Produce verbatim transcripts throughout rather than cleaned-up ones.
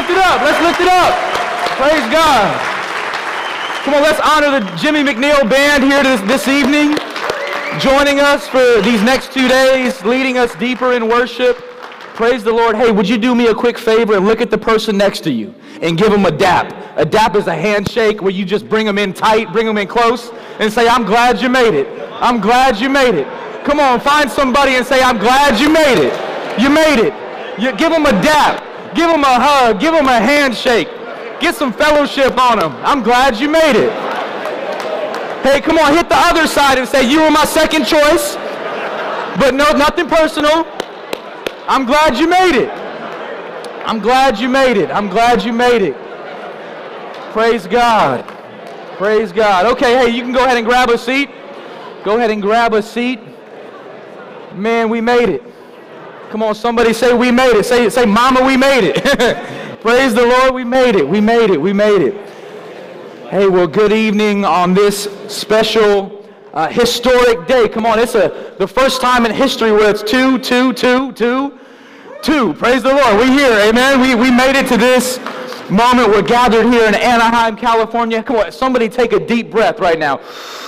lift it up. Let's lift it up. Praise God. Come on, let's honor the Jimmy McNeil Band here this, this evening, joining us for these next two days, leading us deeper in worship. Praise the Lord. Hey, would you do me a quick favor and look at the person next to you and give them a dap? A dap is a handshake where you just bring them in tight, bring them in close, and say, I'm glad you made it. I'm glad you made it. Come on, find somebody and say, I'm glad you made it. You made it. You give them a dap. Give them a hug. Give them a handshake. Get some fellowship on them. I'm glad you made it. Hey, come on, hit the other side and say, you were my second choice, but no, nothing personal. I'm glad you made it. I'm glad you made it. I'm glad you made it. Praise God. Praise God. Okay, hey, you can go ahead and grab a seat. Go ahead and grab a seat. Man, we made it. Come on, somebody say we made it. Say, say, Mama, we made it. Praise the Lord, we made it. We made it. We made it. Hey, well, good evening on this special, uh, historic day. Come on, it's a, the first time in history where it's two, two, two, two, two. Praise the Lord. We're here. Amen. We, we made it to this moment. We're gathered here in Anaheim, California. Come on, somebody take a deep breath right now.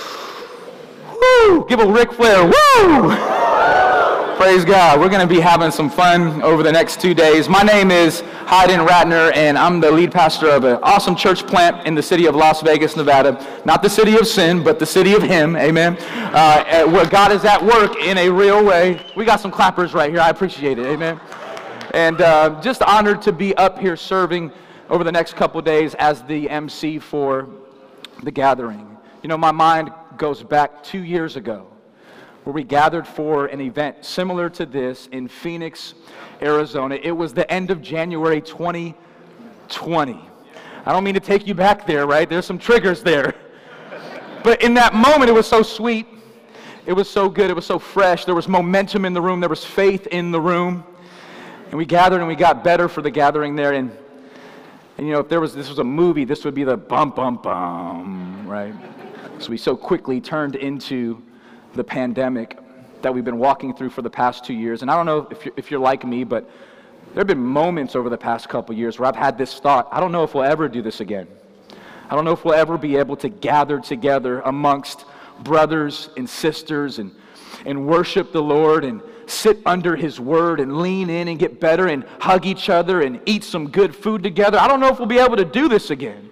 Woo! Give a Ric Flair. Woo! Praise God. We're going to be having some fun over the next two days. My name is Hayden Ratner, and I'm the lead pastor of an awesome church plant in the city of Las Vegas, Nevada. Not the city of sin, but the city of Him. Amen. Uh, where God is at work in a real way. We got some clappers right here. I appreciate it. Amen. And uh, just honored to be up here serving over the next couple days as the M C for the gathering. You know, my mind goes back two years ago, where we gathered for an event similar to this in Phoenix, Arizona. It was the end of January twenty twenty. I don't mean to take you back there, right? There's some triggers there. But in that moment, it was so sweet. It was so good. It was so fresh. There was momentum in the room. There was faith in the room. And we gathered and we got better for the gathering there. And, and you know, if there was this was a movie, this would be the bum, bum, bum, right? So we so quickly turned into the pandemic that we've been walking through for the past two years. And I don't know if you're, if you're like me, but there have been moments over the past couple years where I've had this thought, I don't know if we'll ever do this again. I don't know if we'll ever be able to gather together amongst brothers and sisters and, and worship the Lord and sit under His Word and lean in and get better and hug each other and eat some good food together. I don't know if we'll be able to do this again.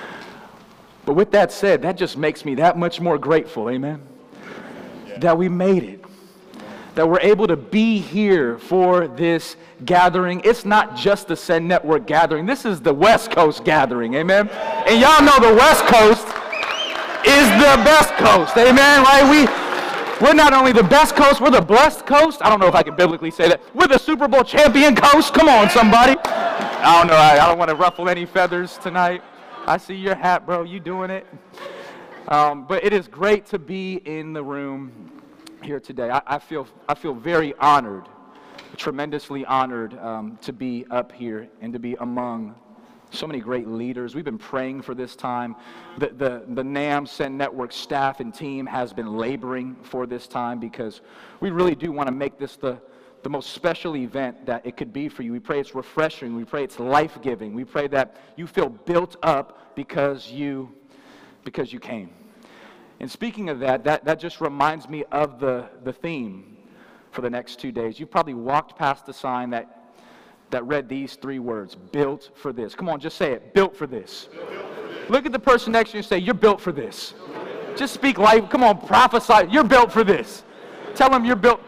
But with that said, that just makes me that much more grateful, amen? That we made it, that we're able to be here for this gathering. It's not just the Send Network gathering. This is the West Coast gathering, amen? And y'all know the West Coast is the best coast, amen? Right? We, we're not only the best coast, we're the blessed coast. I don't know if I can biblically say that. We're the Super Bowl champion coast. Come on, somebody. I don't know. I, I don't want to ruffle any feathers tonight. I see your hat, bro. You doing it? Um, but it is great to be in the room here today. I, I feel I feel very honored, tremendously honored um, to be up here and to be among so many great leaders. We've been praying for this time. The, the, the NAM Send Network staff and team has been laboring for this time because we really do want to make this the, the most special event that it could be for you. We pray it's refreshing. We pray it's life-giving. We pray that you feel built up because you because you came. And speaking of that, that, that just reminds me of the, the theme for the next two days. You've probably walked past the sign that, that read these three words, built for this. Come on, just say it, built for this. Built for this. Look at the person next to you and say, you're built for this. Just speak life. Come on, prophesy. You're built for this. Tell them you're built.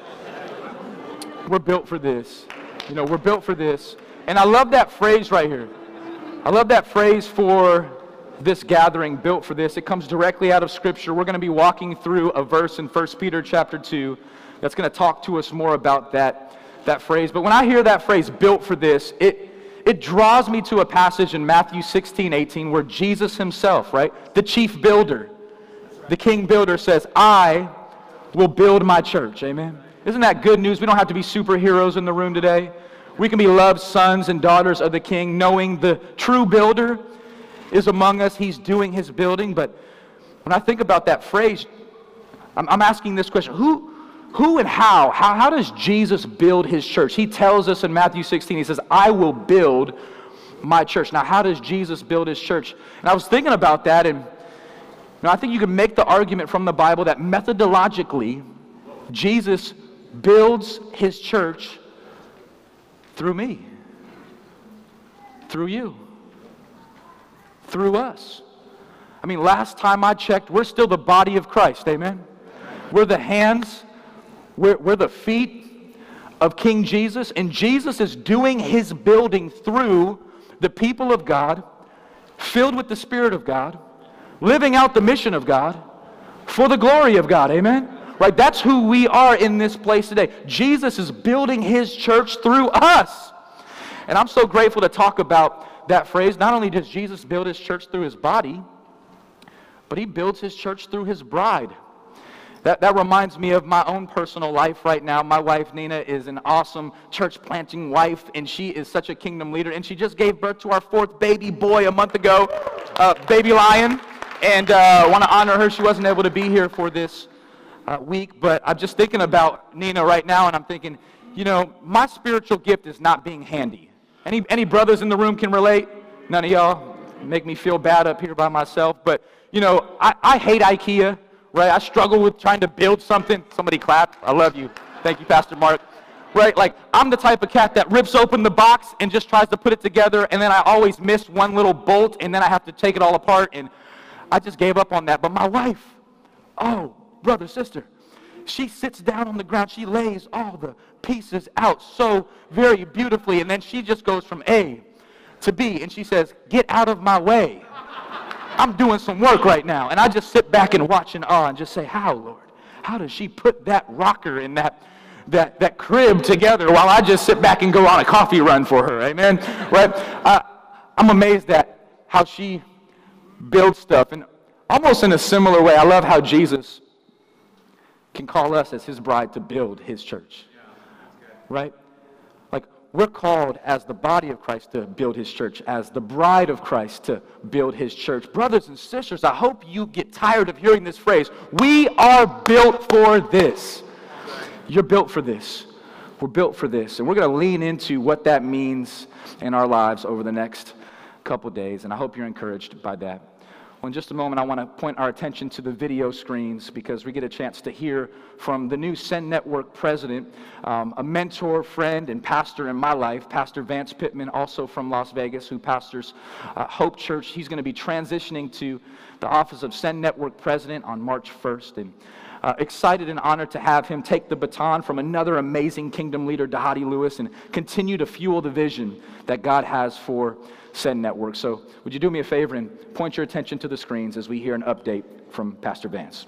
We're built for this. You know, we're built for this. And I love that phrase right here. I love that phrase for this gathering, built for this. It comes directly out of Scripture. We're going to be walking through a verse in First Peter chapter two that's going to talk to us more about that, that phrase. But when I hear that phrase, built for this, it, it draws me to a passage in Matthew sixteen, eighteen, where Jesus Himself, right, the chief builder, the king builder says, I will build my church. Amen. Isn't that good news? We don't have to be superheroes in the room today. We can be loved sons and daughters of the King, knowing the true builder is among us. He's doing His building. But when I think about that phrase, I'm, I'm asking this question. Who, who and how? how? How does Jesus build His church? He tells us in Matthew sixteen, He says, I will build my church. Now, how does Jesus build his church? And I was thinking about that, and you know, I think you can make the argument from the Bible that methodologically, Jesus builds his church through me, through you, through us. I mean, last time I checked, we're still the body of Christ, amen? We're the hands, we're, we're the feet of King Jesus, and Jesus is doing his building through the people of God, filled with the Spirit of God, living out the mission of God for the glory of God, amen? Right, that's who we are in this place today. Jesus is building his church through us. And I'm so grateful to talk about that phrase. Not only does Jesus build his church through his body, but he builds his church through his bride. That, that reminds me of my own personal life right now. My wife, Nina, is an awesome church planting wife, and she is such a kingdom leader. And she just gave birth to our fourth baby boy a month ago, uh, baby Lion. And I uh, want to honor her. She wasn't able to be here for this uh, week, but I'm just thinking about Nina right now, and I'm thinking, you know, my spiritual gift is not being handy. Any, any brothers in the room can relate? None of y'all make me feel bad up here by myself, but you know, I, I hate IKEA, right? I struggle with trying to build something. Somebody clap. I love you. Thank you, Pastor Mark. Right? Like, I'm the type of cat that rips open the box and just tries to put it together, and then I always miss one little bolt, and then I have to take it all apart, and I just gave up on that. But my wife, oh, brother, sister, she sits down on the ground. She lays all the pieces out so very beautifully, and then she just goes from A to B, and she says, get out of my way. I'm doing some work right now. And I just sit back and watch in awe and just say, how, Lord? How does she put that rocker in that, that, that crib together while I just sit back and go on a coffee run for her? Amen? Right? I, I'm amazed at how she builds stuff. And almost in a similar way, I love how Jesus can call us as his bride to build his church. Right? Like, we're called as the body of Christ to build his church, as the bride of Christ to build his church. Brothers and sisters, I hope you get tired of hearing this phrase. We are built for this. You're built for this. We're built for this. And we're going to lean into what that means in our lives over the next couple days. And I hope you're encouraged by that. Well, in just a moment, I want to point our attention to the video screens because we get a chance to hear from the new Send Network president, um, a mentor, friend, and pastor in my life, Pastor Vance Pittman, also from Las Vegas, who pastors uh, Hope Church. He's going to be transitioning to the office of Send Network president on March first. And uh, excited and honored to have him take the baton from another amazing kingdom leader, Dhati Lewis, and continue to fuel the vision that God has for Send Network. So would you do me a favor and point your attention to the screens as we hear an update from Pastor Vance.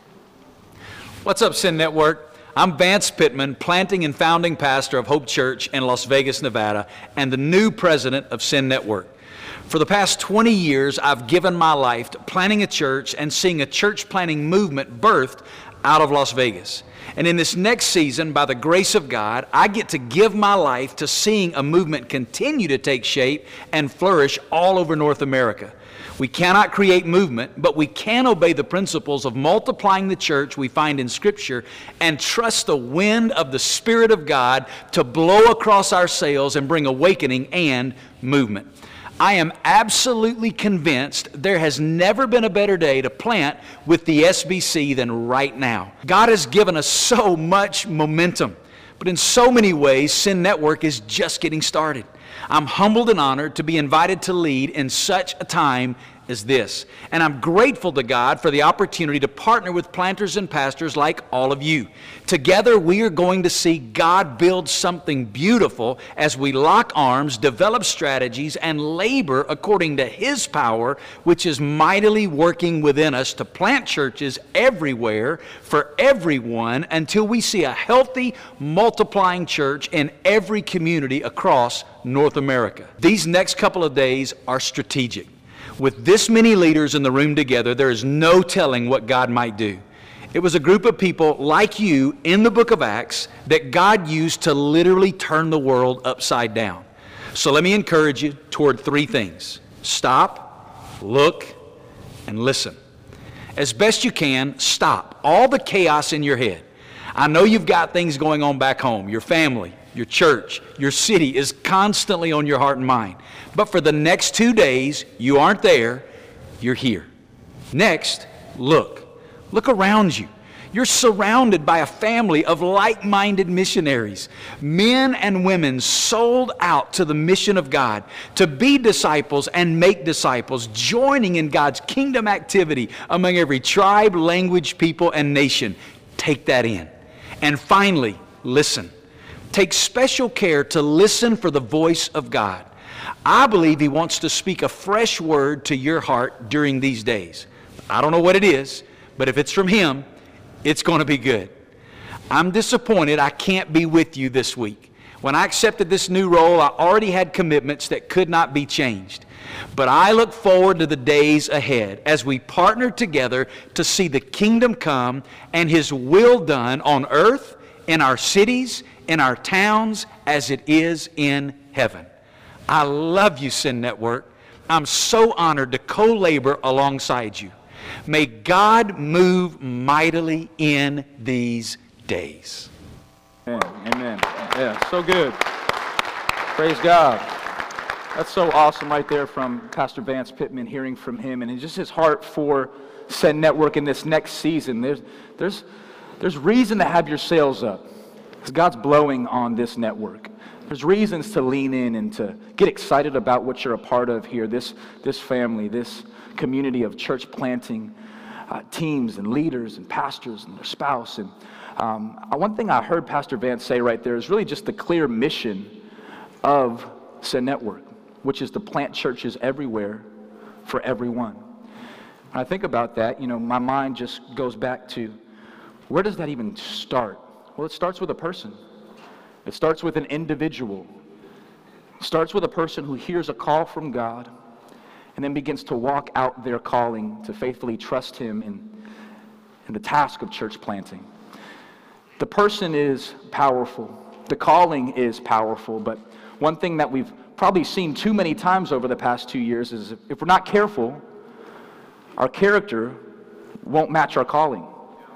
What's up, Send Network? I'm Vance Pittman, planting and founding pastor of Hope Church in Las Vegas, Nevada, and the new president of Send Network. For the past twenty years, I've given my life to planning a church and seeing a church planting movement birthed out of Las Vegas. And in this next season, by the grace of God, I get to give my life to seeing a movement continue to take shape and flourish all over North America. We cannot create movement, but we can obey the principles of multiplying the church we find in Scripture and trust the wind of the Spirit of God to blow across our sails and bring awakening and movement. I am absolutely convinced there has never been a better day to plant with the S B C than right now. God has given us so much momentum, but in so many ways, Send Network is just getting started. I'm humbled and honored to be invited to lead in such a time as this. And I'm grateful to God for the opportunity to partner with planters and pastors like all of you. Together, we are going to see God build something beautiful as we lock arms, develop strategies, and labor according to His power, which is mightily working within us to plant churches everywhere for everyone until we see a healthy, multiplying church in every community across North America. These next couple of days are strategic. With this many leaders in the room together, there is no telling what God might do. It was a group of people like you in the book of Acts that God used to literally turn the world upside down. So let me encourage you toward three things. Stop, look, and listen. As best you can, stop all the chaos in your head. I know you've got things going on back home, your family, your church, your city is constantly on your heart and mind. But for the next two days, you aren't there, you're here. Next, look. Look around you. You're surrounded by a family of like-minded missionaries, men and women sold out to the mission of God, to be disciples and make disciples, joining in God's kingdom activity among every tribe, language, people, and nation. Take that in. And finally, listen. Take special care to listen for the voice of God. I believe He wants to speak a fresh word to your heart during these days. I don't know what it is, but if it's from Him, it's going to be good. I'm disappointed I can't be with you this week. When I accepted this new role, I already had commitments that could not be changed. But I look forward to the days ahead as we partner together to see the kingdom come and His will done on earth, in our cities, in our towns, as it is in heaven. I love you, Send Network. I'm so honored to co-labor alongside you. May God move mightily in these days. Amen. Amen. Yeah, so good. Praise God. That's so awesome right there from Pastor Vance Pittman, hearing from him and just his heart for Send Network in this next season. There's, there's, there's reason to have your sails up because God's blowing on this network. There's reasons to lean in and to get excited about what you're a part of here, this, this family, this community of church planting uh, teams and leaders and pastors and their spouse. And um, one thing I heard Pastor Vance say right there is really just the clear mission of Send Network, which is to plant churches everywhere for everyone. When I think about that, you know, my mind just goes back to, where does that even start? Well, it starts with a person. It starts with an individual. It starts with a person who hears a call from God and then begins to walk out their calling to faithfully trust Him in, in the task of church planting. The person is powerful. The calling is powerful. But one thing that we've probably seen too many times over the past two years is if, if we're not careful, our character won't match our calling.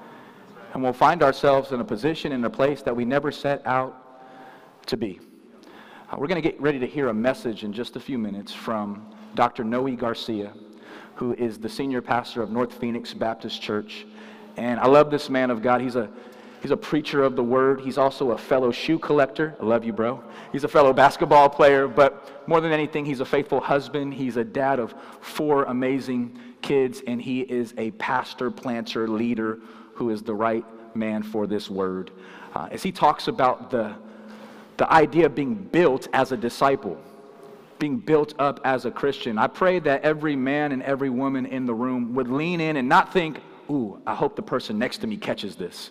And we'll find ourselves in a position, in a place that we never set out to be. Uh, we're going to get ready to hear a message in just a few minutes from Doctor Noe Garcia, who is the senior pastor of North Phoenix Baptist Church. And I love this man of God. He's a he's a preacher of the word. He's also a fellow shoe collector. I love you, bro. He's a fellow basketball player, but more than anything, he's a faithful husband. He's a dad of four amazing kids, and he is a pastor, planter, leader who is the right man for this word. Uh, as he talks about the The idea of being built as a disciple, being built up as a Christian. I pray that every man and every woman in the room would lean in and not think, ooh, I hope the person next to me catches this.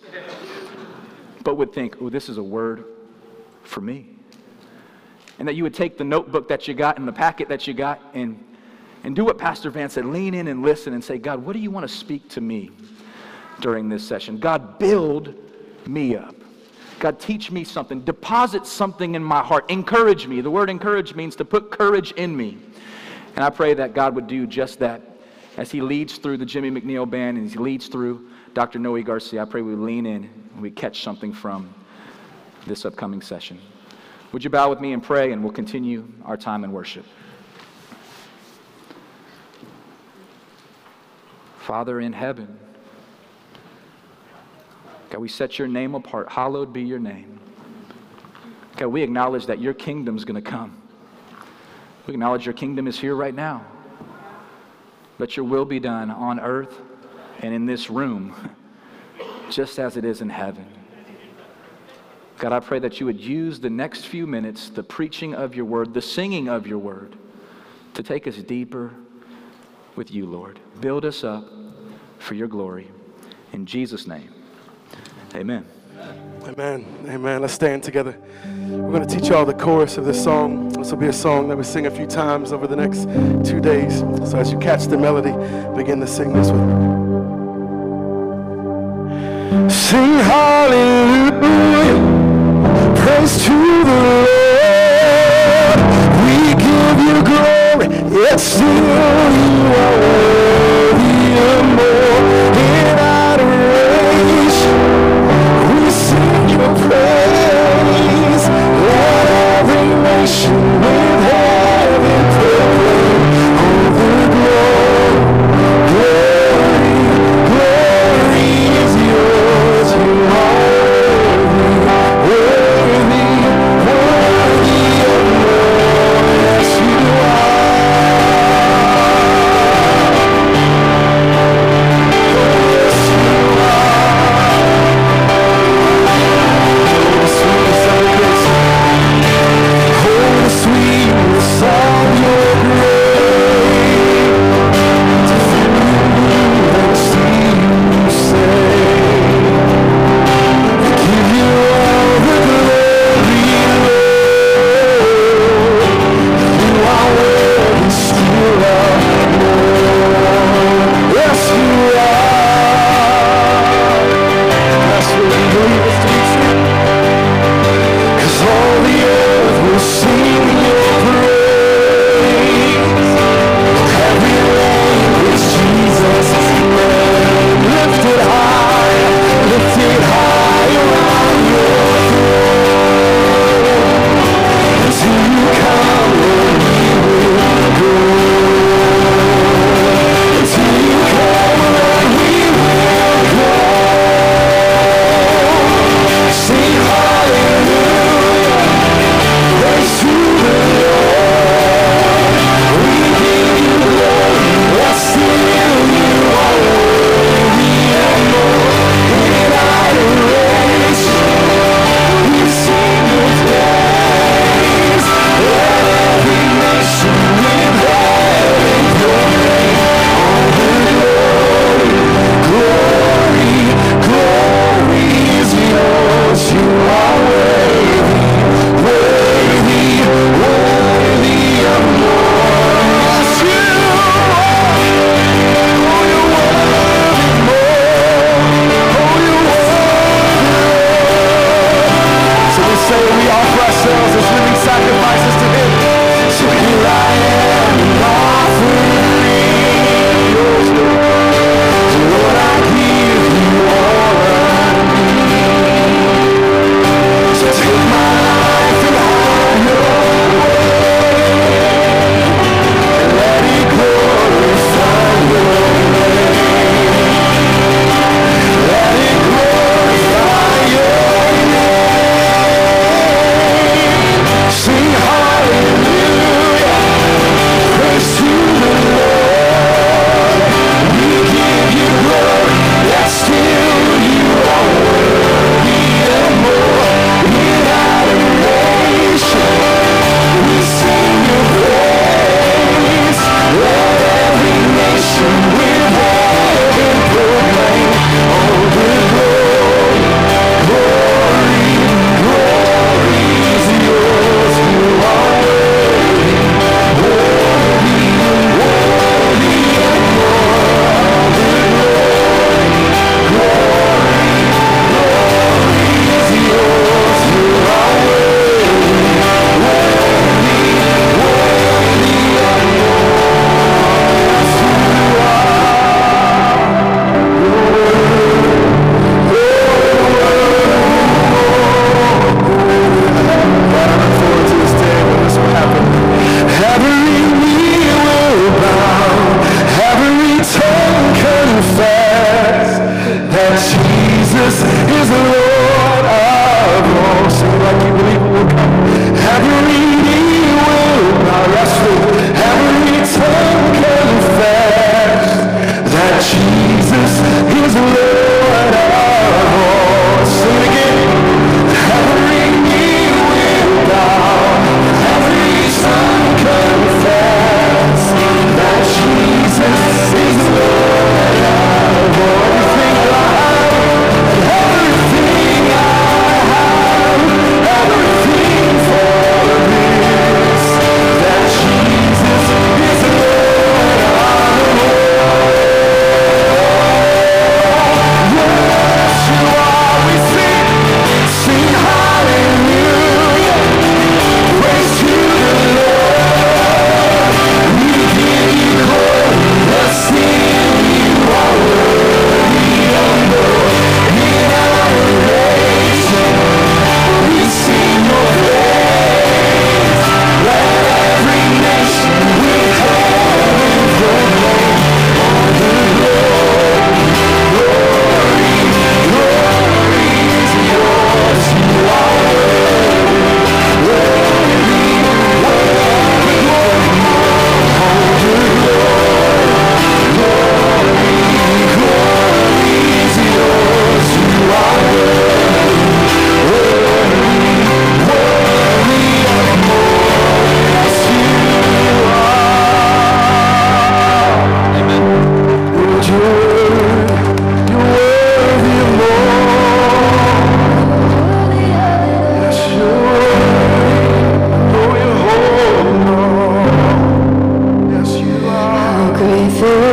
But would think, ooh, this is a word for me. And that you would take the notebook that you got and the packet that you got and, and do what Pastor Vance said, lean in and listen and say, God, what do you want to speak to me during this session? God, build me up. God, teach me something. Deposit something in my heart. Encourage me. The word encourage means to put courage in me. And I pray that God would do just that as He leads through the Jimmy McNeil Band and as He leads through Doctor Noe Garcia. I pray we lean in and we catch something from this upcoming session. Would you bow with me and pray, and we'll continue our time in worship. Father in heaven, God, we set your name apart. Hallowed be your name. God, we acknowledge that your kingdom's going to come. We acknowledge your kingdom is here right now. Let your will be done on earth and in this room, just as it is in heaven. God, I pray that you would use the next few minutes, the preaching of your word, the singing of your word, to take us deeper with you, Lord. Build us up for your glory. In Jesus' name. Amen. Amen. Amen. Let's stand together. We're going to teach y'all the chorus of this song. This will be a song that we sing a few times over the next two days. So as you catch the melody, begin to sing this with me. Sing hallelujah, praise to the Lord. We give you glory, yet still you are worthy of more. In adoration, we sing your praise Come, Lord, we will go.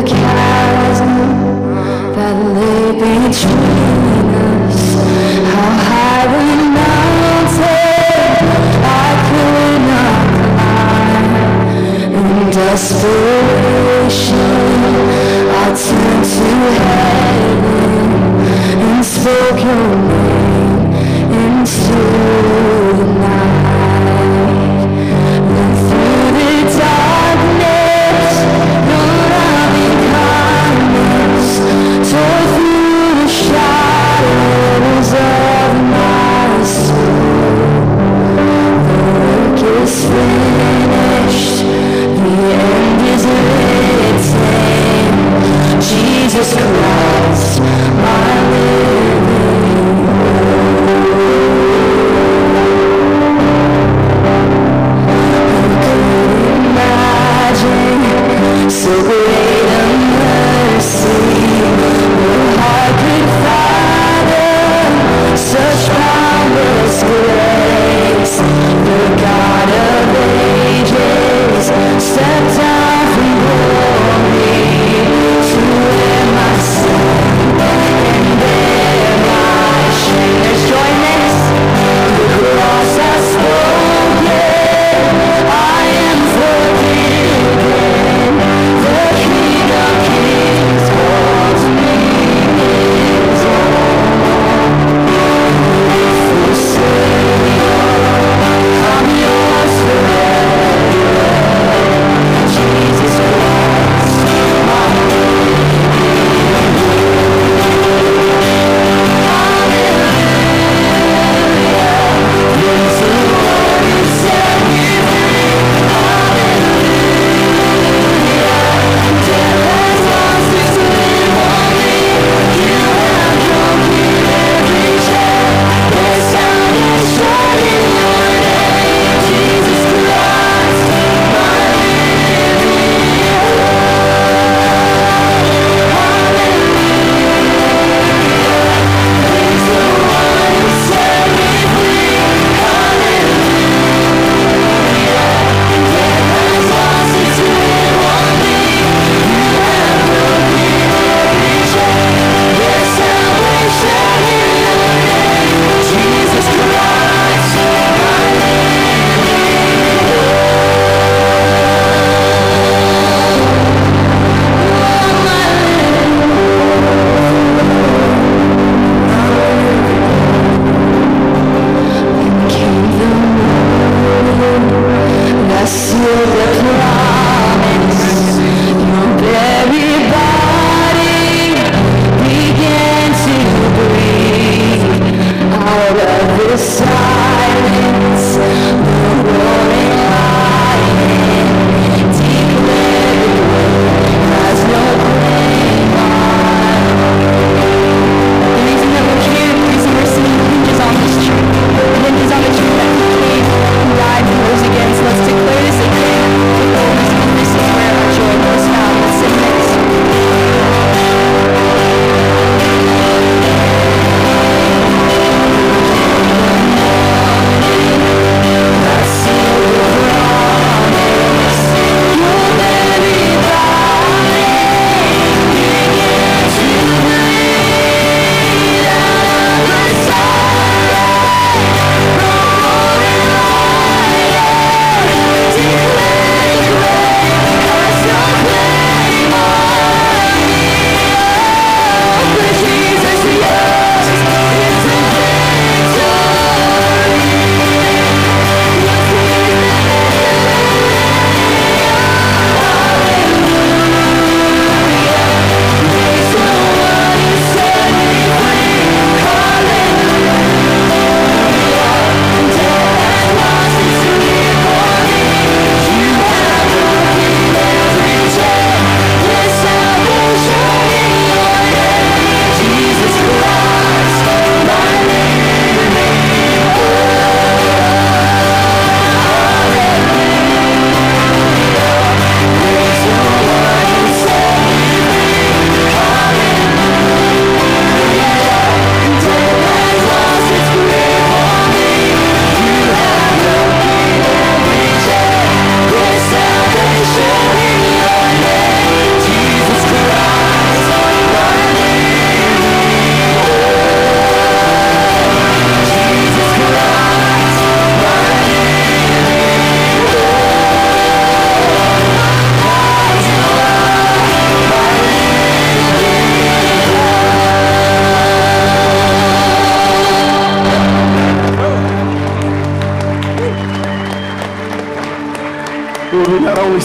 chasm that lay between us. How high the mountain I could not climb. In desperation, I turned to heaven and spoke your name into the night. And through the darkness, your loving kindness tore through the shadows of my soul. The work is finished, the end is written. Jesus Christ, my living hope.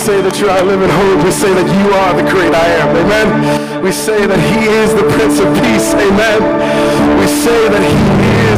say that you're our living hope. We say that you are the great I am. Amen. We say that he is the Prince of Peace. Amen. We say that he is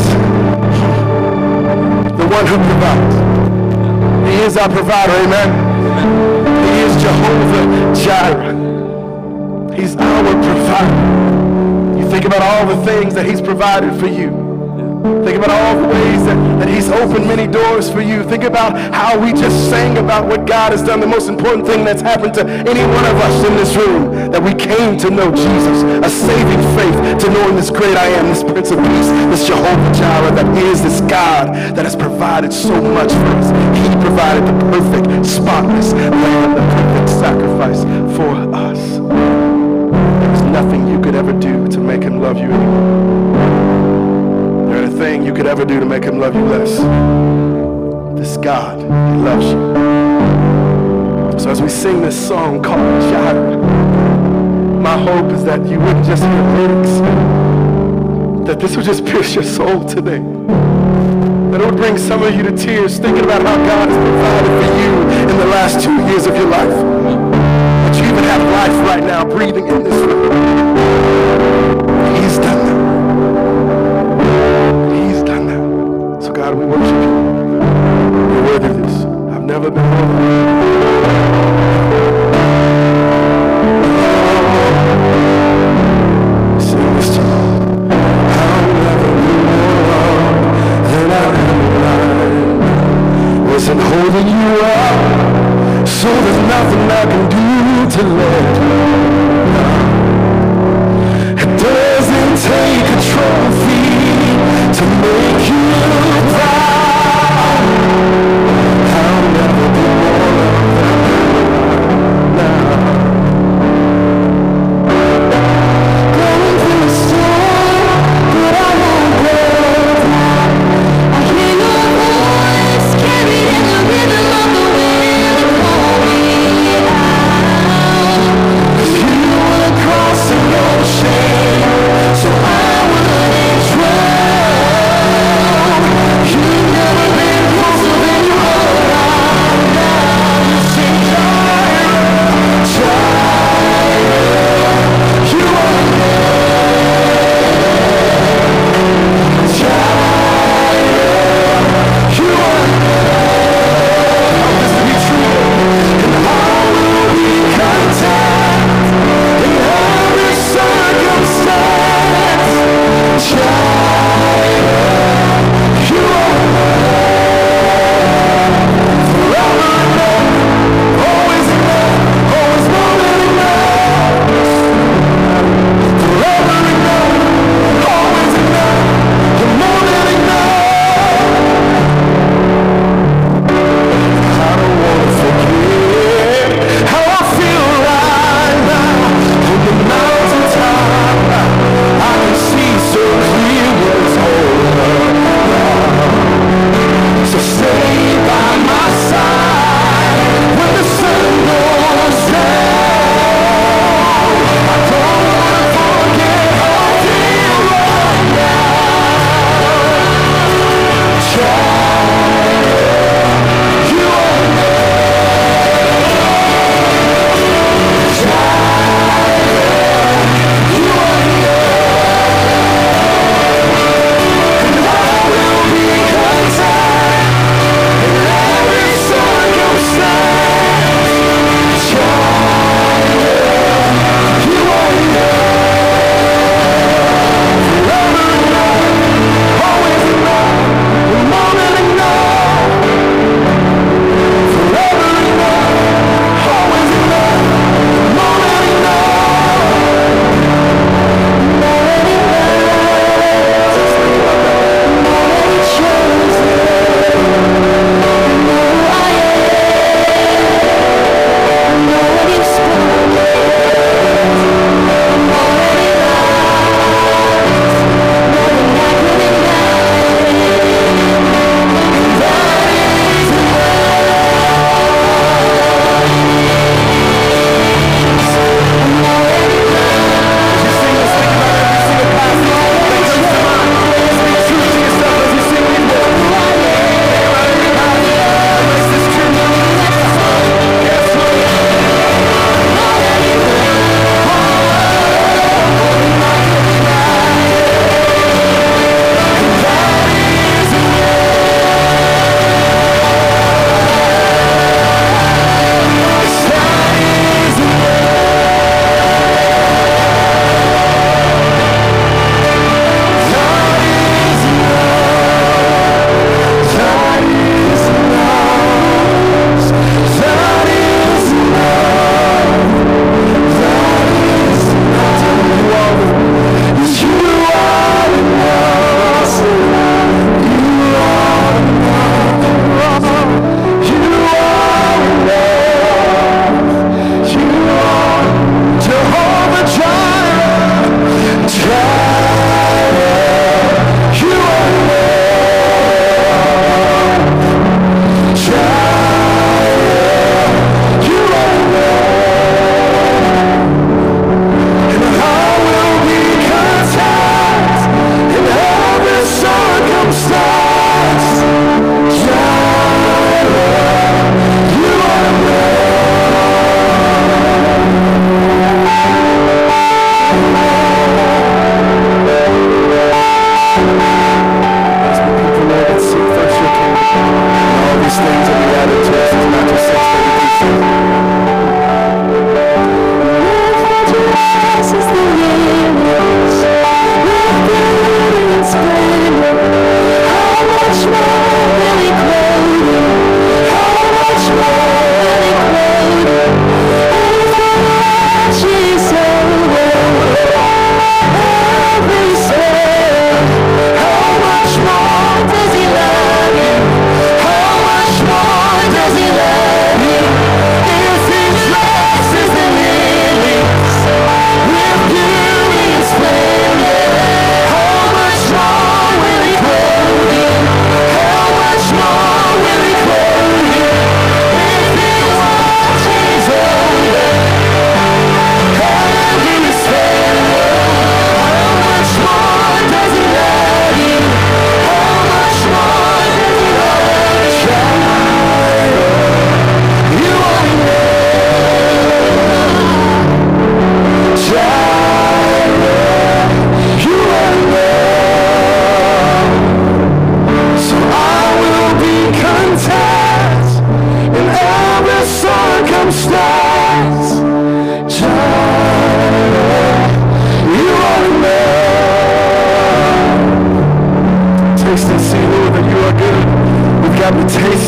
the one who provides. He is our provider. Amen. He is Jehovah Jireh. He's our provider. You think about all the things that he's provided for you. Think about all the ways that, that he's opened many doors for you. Think about how we just sang about what God has done. The most important thing that's happened to any one of us in this room, that we came to know Jesus, a saving faith to knowing this great I am, this Prince of Peace, this Jehovah Jireh, that is this God that has provided so much for us. He provided the perfect, spotless lamb, the perfect sacrifice for us. There's nothing you could ever do to make him love you anymore. There ain't a thing you could ever do to make him love you less. This God, he loves you. So as we sing this song called Jireh, my hope is that you wouldn't just hear lyrics, that this would just pierce your soul today. That it would bring some of you to tears thinking about how God has provided for you in the last two years of your life. That you even have life right now breathing in this room. He's done that. God, we worship you. You're worthy of this. I've never been more loved. Sing this to you. I'll never be more loved than I am right. Wasn't holding you up, so there's nothing I can do to let you down. It doesn't take a trophy to make you proud. I'll never be more loved than now. Going through a storm, but I won't go down. I hear your voice carried in the rhythm of the wind to call me out. 'Cause you were crossing ocean, so I wouldn't drown.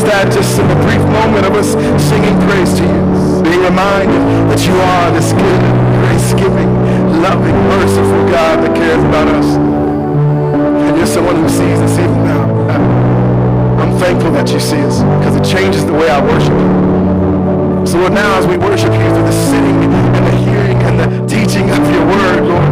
that just in a brief moment of us singing praise to you, being reminded that you are this good, grace-giving, loving, merciful God that cares about us. And you're someone who sees us even now. I'm thankful that you see us because it changes the way I worship you. So Lord, now as we worship you through the sitting and the hearing and the teaching of your word, Lord,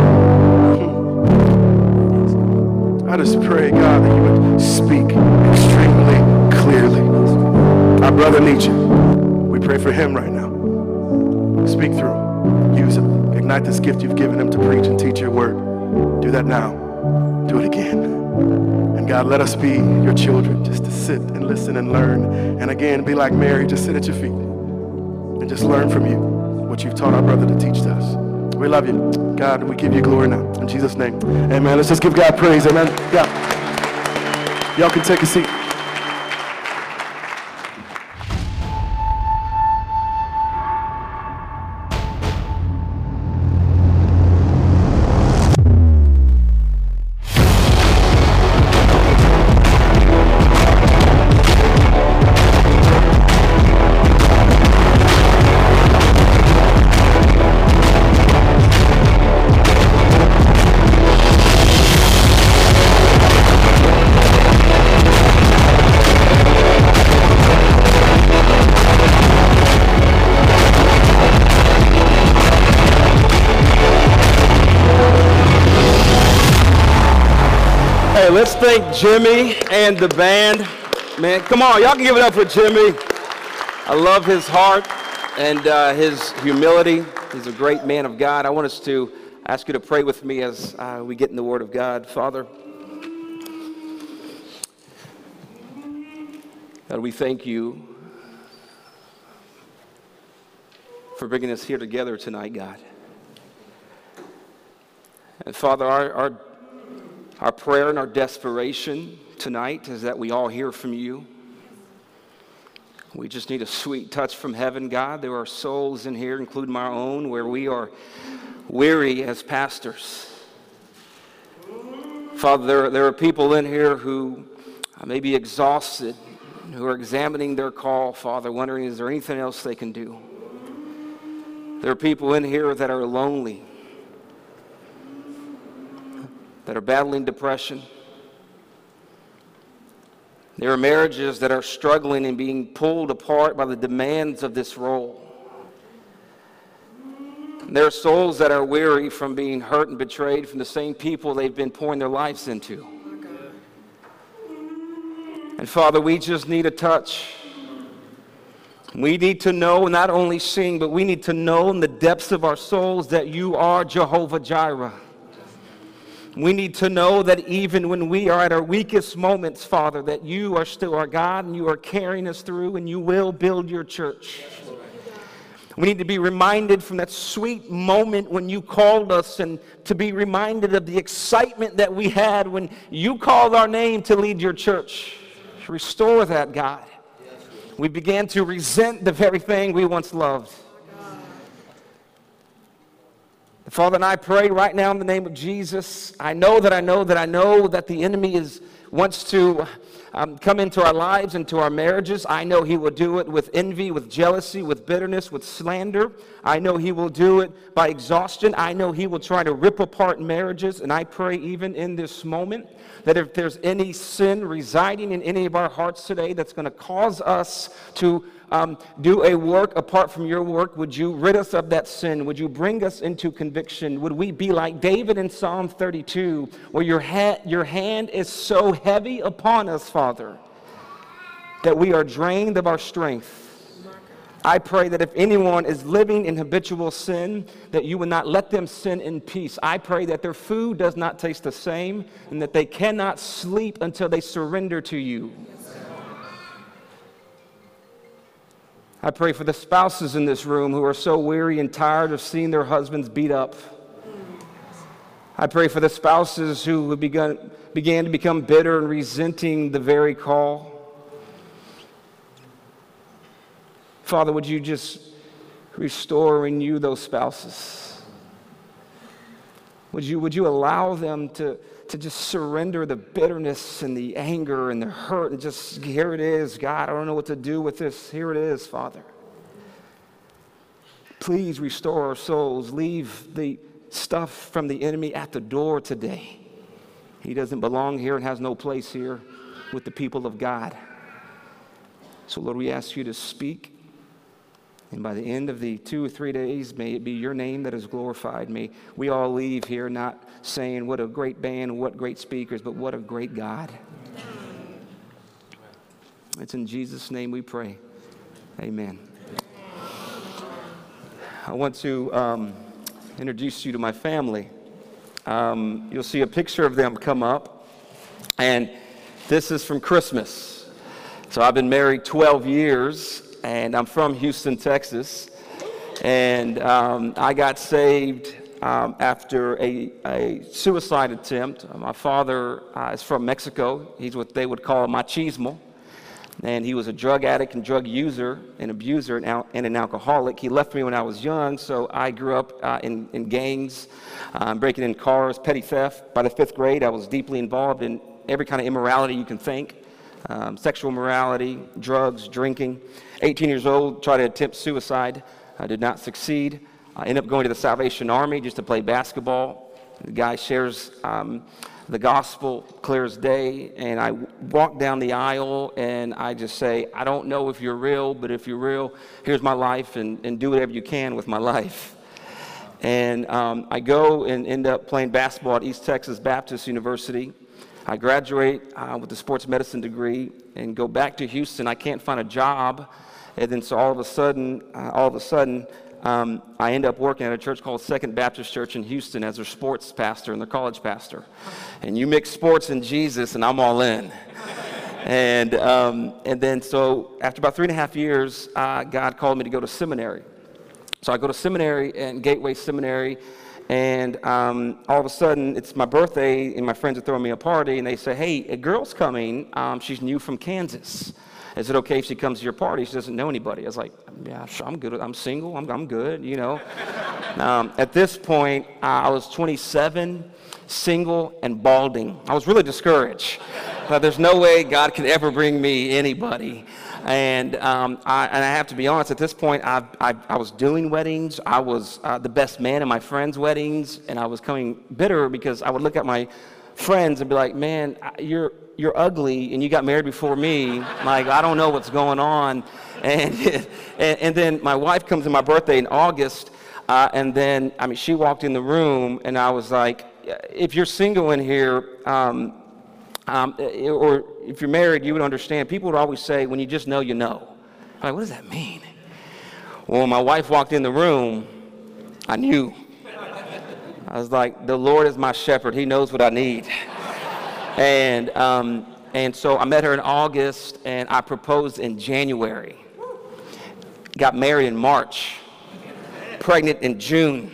I just pray, God, that you would speak extremely clearly. Our brother needs you. We pray for him right now. Speak through him. Use him. Ignite this gift you've given him to preach and teach your word. Do that now. Do it again. And God, let us be your children, just to sit and listen and learn. And again, be like Mary, just sit at your feet and just learn from you what you've taught our brother to teach to us. We love you. God, we give you glory now. In Jesus' name. Amen. Let's just give God praise. Amen. God. Y'all can take a seat. Let's thank Jimmy and the band. Man, come on, y'all can give it up for Jimmy. I love his heart and uh, his humility. He's a great man of God. I want us to ask you to pray with me as uh, we get in the Word of God. Father, God, we thank you for bringing us here together tonight, God. And Father, our, our Our prayer and our desperation tonight is that we all hear from you. We just need a sweet touch from heaven, God. There are souls in here, including my own, where we are weary as pastors. Father, there, there are people in here who may be exhausted, who are examining their call, Father, wondering, is there anything else they can do? There are people in here that are lonely, that are battling depression. There are marriages that are struggling and being pulled apart by the demands of this role. There are souls that are weary from being hurt and betrayed from the same people they've been pouring their lives into. And Father, we just need a touch. We need to know, not only sing, but we need to know in the depths of our souls that you are Jehovah Jireh. We need to know that even when we are at our weakest moments, Father, that you are still our God and you are carrying us through and you will build your church. We need to be reminded from that sweet moment when you called us and to be reminded of the excitement that we had when you called our name to lead your church. Restore that, God. We began to resent the very thing we once loved. Father, and I pray right now in the name of Jesus, I know that I know that I know that the enemy is wants to um, come into our lives, into our marriages. I know he will do it with envy, with jealousy, with bitterness, with slander. I know he will do it by exhaustion. I know he will try to rip apart marriages. And I pray even in this moment that if there's any sin residing in any of our hearts today that's going to cause us to Um, do a work apart from your work, would you rid us of that sin? Would you bring us into conviction? Would we be like David in Psalm thirty-two, where your, ha- your hand is so heavy upon us, Father, that we are drained of our strength? I pray that if anyone is living in habitual sin, that you would not let them sin in peace. I pray that their food does not taste the same and that they cannot sleep until they surrender to you. I pray for the spouses in this room who are so weary and tired of seeing their husbands beat up. I pray for the spouses who have begun, began to become bitter and resenting the very call. Father, would you just restore and renew those spouses? Would you, would you allow them to, to just surrender the bitterness and the anger and the hurt and just, here it is, God, I don't know what to do with this. Here it is, Father. Please restore our souls. Leave the stuff from the enemy at the door today. He doesn't belong here and has no place here with the people of God. So, Lord, we ask you to speak. And by the end of the two or three days, may it be your name that is glorified. May we all leave here not saying what a great band, what great speakers, but what a great God. It's in Jesus' name we pray. Amen. I want to um, introduce you to my family. Um, you'll see a picture of them come up. And this is from Christmas. So I've been married twelve years. And I'm from Houston, Texas, and um, I got saved um, after a, a suicide attempt. My father uh, is from Mexico. He's what they would call a machismo, and he was a drug addict and drug user, an abuser, and, al- and an alcoholic. He left me when I was young, so I grew up uh, in, in gangs, um, breaking in cars, petty theft. By the fifth grade, I was deeply involved in every kind of immorality you can think. Um, sexual morality, drugs, drinking. eighteen years old, tried to attempt suicide. I did not succeed. I ended up going to the Salvation Army just to play basketball. The guy shares um, the gospel clear as day, and I walk down the aisle, and I just say, I don't know if you're real, but if you're real, here's my life, and, and do whatever you can with my life. And um, I go and end up playing basketball at East Texas Baptist University. I graduate uh, with a sports medicine degree and go back to Houston. I can't find a job, and then so all of a sudden, uh, all of a sudden, um, I end up working at a church called Second Baptist Church in Houston as their sports pastor and their college pastor. And you mix sports and Jesus, and I'm all in. and um, and then so after about three and a half years, uh, God called me to go to seminary. So I go to seminary and Gateway Seminary. And um, all of a sudden, it's my birthday, and my friends are throwing me a party, and they say, hey, a girl's coming. Um, she's new from Kansas. Is it okay if she comes to your party? She doesn't know anybody. I was like, yeah, sure, I'm good. I'm single. I'm, I'm good, you know. um, at this point, uh, I was twenty-seven, single, and balding. I was really discouraged. But there's no way God could ever bring me anybody. And, um, I, and I have to be honest, at this point, I, I, I was doing weddings. I was uh, the best man in my friends' weddings, and I was coming bitter because I would look at my friends and be like, man, you're, you're ugly, and you got married before me. Like, I don't know what's going on. And, and, and then my wife comes to my birthday in August, uh, and then, I mean, she walked in the room, and I was like, if you're single in here, um, Um, or if you're married, you would understand. People would always say, when you just know, you know. I'm like, what does that mean? Well, when my wife walked in the room, I knew. I was like, the Lord is my shepherd. He knows what I need. and um, and so I met her in August, and I proposed in January. Got married in March. Pregnant in June.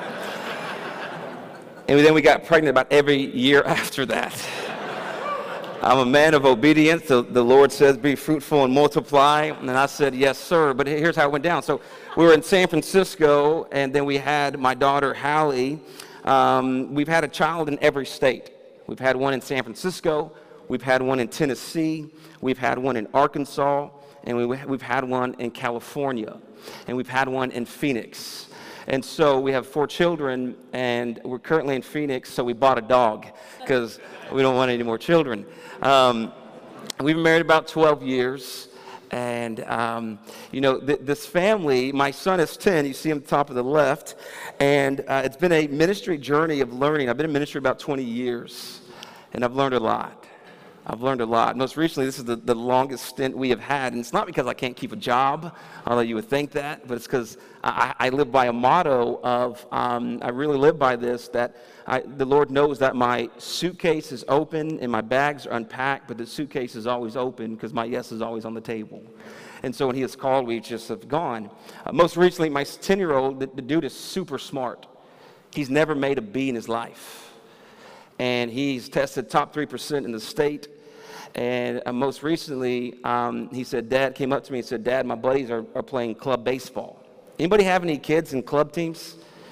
And then we got pregnant about every year after that. I'm a man of obedience. The, the Lord says, be fruitful and multiply. And I said, yes, sir. But here's how it went down. So we were in San Francisco, and then we had my daughter, Hallie. Um, we've had a child in every state. We've had one in San Francisco. We've had one in Tennessee. We've had one in Arkansas. And we, we've had one in California. And we've had one in Phoenix. And so we have four children, and we're currently in Phoenix, so we bought a dog because we don't want any more children. Um, we've been married about twelve years, and um, you know, th- this family, my son is ten, you see him at the top of the left, and uh, it's been a ministry journey of learning. I've been in ministry about twenty years, and I've learned a lot. I've learned a lot. Most recently, this is the, the longest stint we have had, and it's not because I can't keep a job, although you would think that, but it's because I, I live by a motto of, um, I really live by this, that I, the Lord knows that my suitcase is open and my bags are unpacked, but the suitcase is always open because my yes is always on the table. And so when he has called, we just have gone. Uh, most recently, my ten-year-old, the, the dude is super smart. He's never made a B in his life. And he's tested top three percent in the state. And uh, most recently, um, he said, Dad came up to me and said, Dad, my buddies are, are playing club baseball. Anybody have any kids in club teams?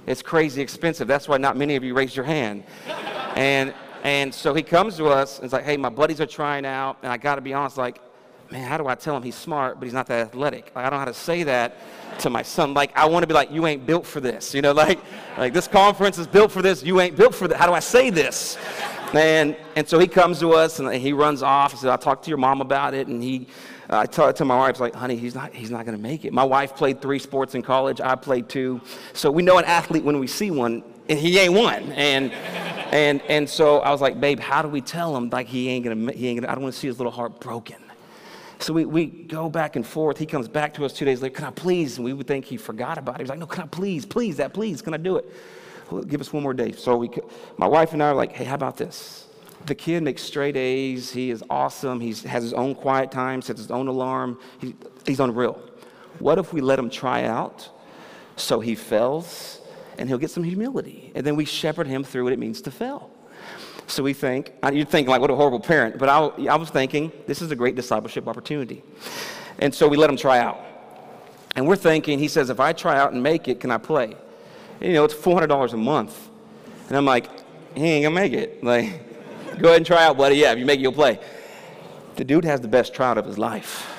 It's crazy expensive. That's why not many of you raised your hand. And and so he comes to us and is like, hey, my buddies are trying out, and I got to be honest, like, man, how do I tell him he's smart, but he's not that athletic? Like, I don't know how to say that to my son. Like, I want to be like, you ain't built for this. You know, like, like this conference is built for this. You ain't built for that. How do I say this? And and so he comes to us, and he runs off. He said, I'll talk to your mom about it. And he, uh, I talked to my wife, like, honey, he's not, he's not going to make it. My wife played three sports in college. I played two. So we know an athlete when we see one, and he ain't one. And and and so I was like, babe, how do we tell him, like, he ain't going to, he ain't gonna, I don't want to see his little heart broken. So we, we go back and forth. He comes back to us two days later, can I please? And we would think he forgot about it. He's like, no, can I please, please, that please, can I do it? Well, give us one more day. So we, my wife and I are like, hey, how about this? The kid makes straight A's. He is awesome. He has his own quiet time, sets his own alarm. He, he's unreal. What if we let him try out so he fails and he'll get some humility? And then we shepherd him through what it means to fail. So we think, you're thinking like, what a horrible parent, but I, I was thinking, this is a great discipleship opportunity. And so we let him try out. And we're thinking, he says, if I try out and make it, can I play? And, you know, it's four hundred dollars a month. And I'm like, he ain't gonna make it. Like, go ahead and try out, buddy. Yeah, if you make it, you'll play. The dude has the best tryout of his life.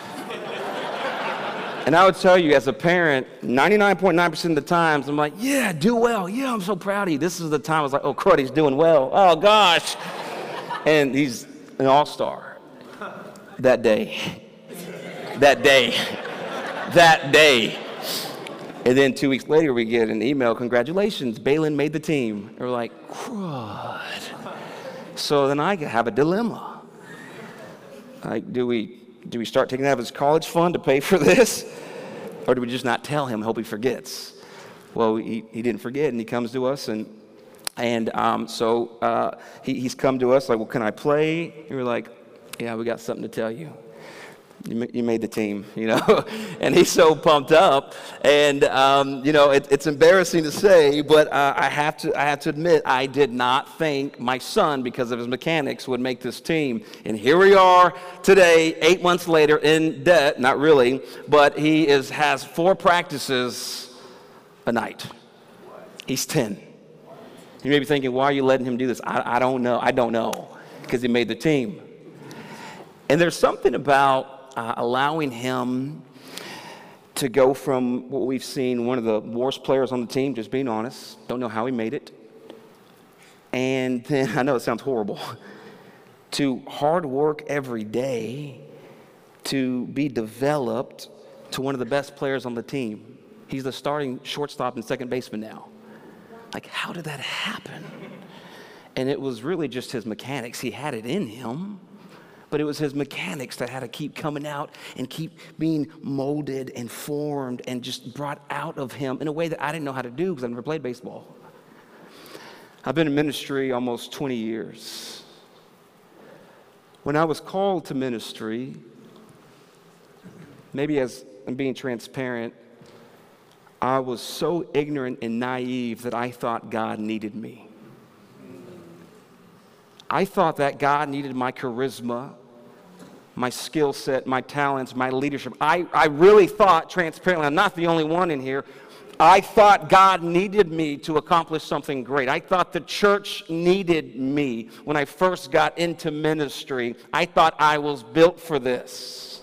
And I would tell you, as a parent, ninety-nine point nine percent of the times, I'm like, yeah, do well. Yeah, I'm so proud of you. This is the time I was like, oh, crud, he's doing well. Oh, gosh. And he's an all-star that day. That day. That day. And then two weeks later, we get an email, congratulations, Balin made the team. And we're like, crud. So then I have a dilemma. Like, do we... Do we start taking out of his college fund to pay for this? Or do we just not tell him and hope he forgets? Well, he, he didn't forget, and he comes to us, and and um, so uh, he, he's come to us like, well, can I play? And we're like, yeah, we got something to tell you. You, you made the team, you know? And he's so pumped up, and um, you know, it, it's embarrassing to say, but uh, I have to I have to admit, I did not think my son, because of his mechanics, would make this team. And here we are today, eight months later, in debt. Not really, but he is has four practices a night. He's ten. You may be thinking, why are you letting him do this? I, I don't know. I don't know, because he made the team. And there's something about Uh, allowing him to go from what we've seen, one of the worst players on the team, just being honest, don't know how he made it, and then, I know it sounds horrible, to hard work every day to be developed to one of the best players on the team. He's the starting shortstop and second baseman now. Like, how did that happen? And it was really just his mechanics. He had it in him. But it was his mechanics that had to keep coming out and keep being molded and formed and just brought out of him in a way that I didn't know how to do because I've never played baseball. I've been in ministry almost twenty years. When I was called to ministry, maybe as I'm being transparent, I was so ignorant and naive that I thought God needed me. I thought that God needed my charisma, my skill set, my talents, my leadership. I, I really thought, transparently, I'm not the only one in here, I thought God needed me to accomplish something great. I thought the church needed me when I first got into ministry. I thought I was built for this.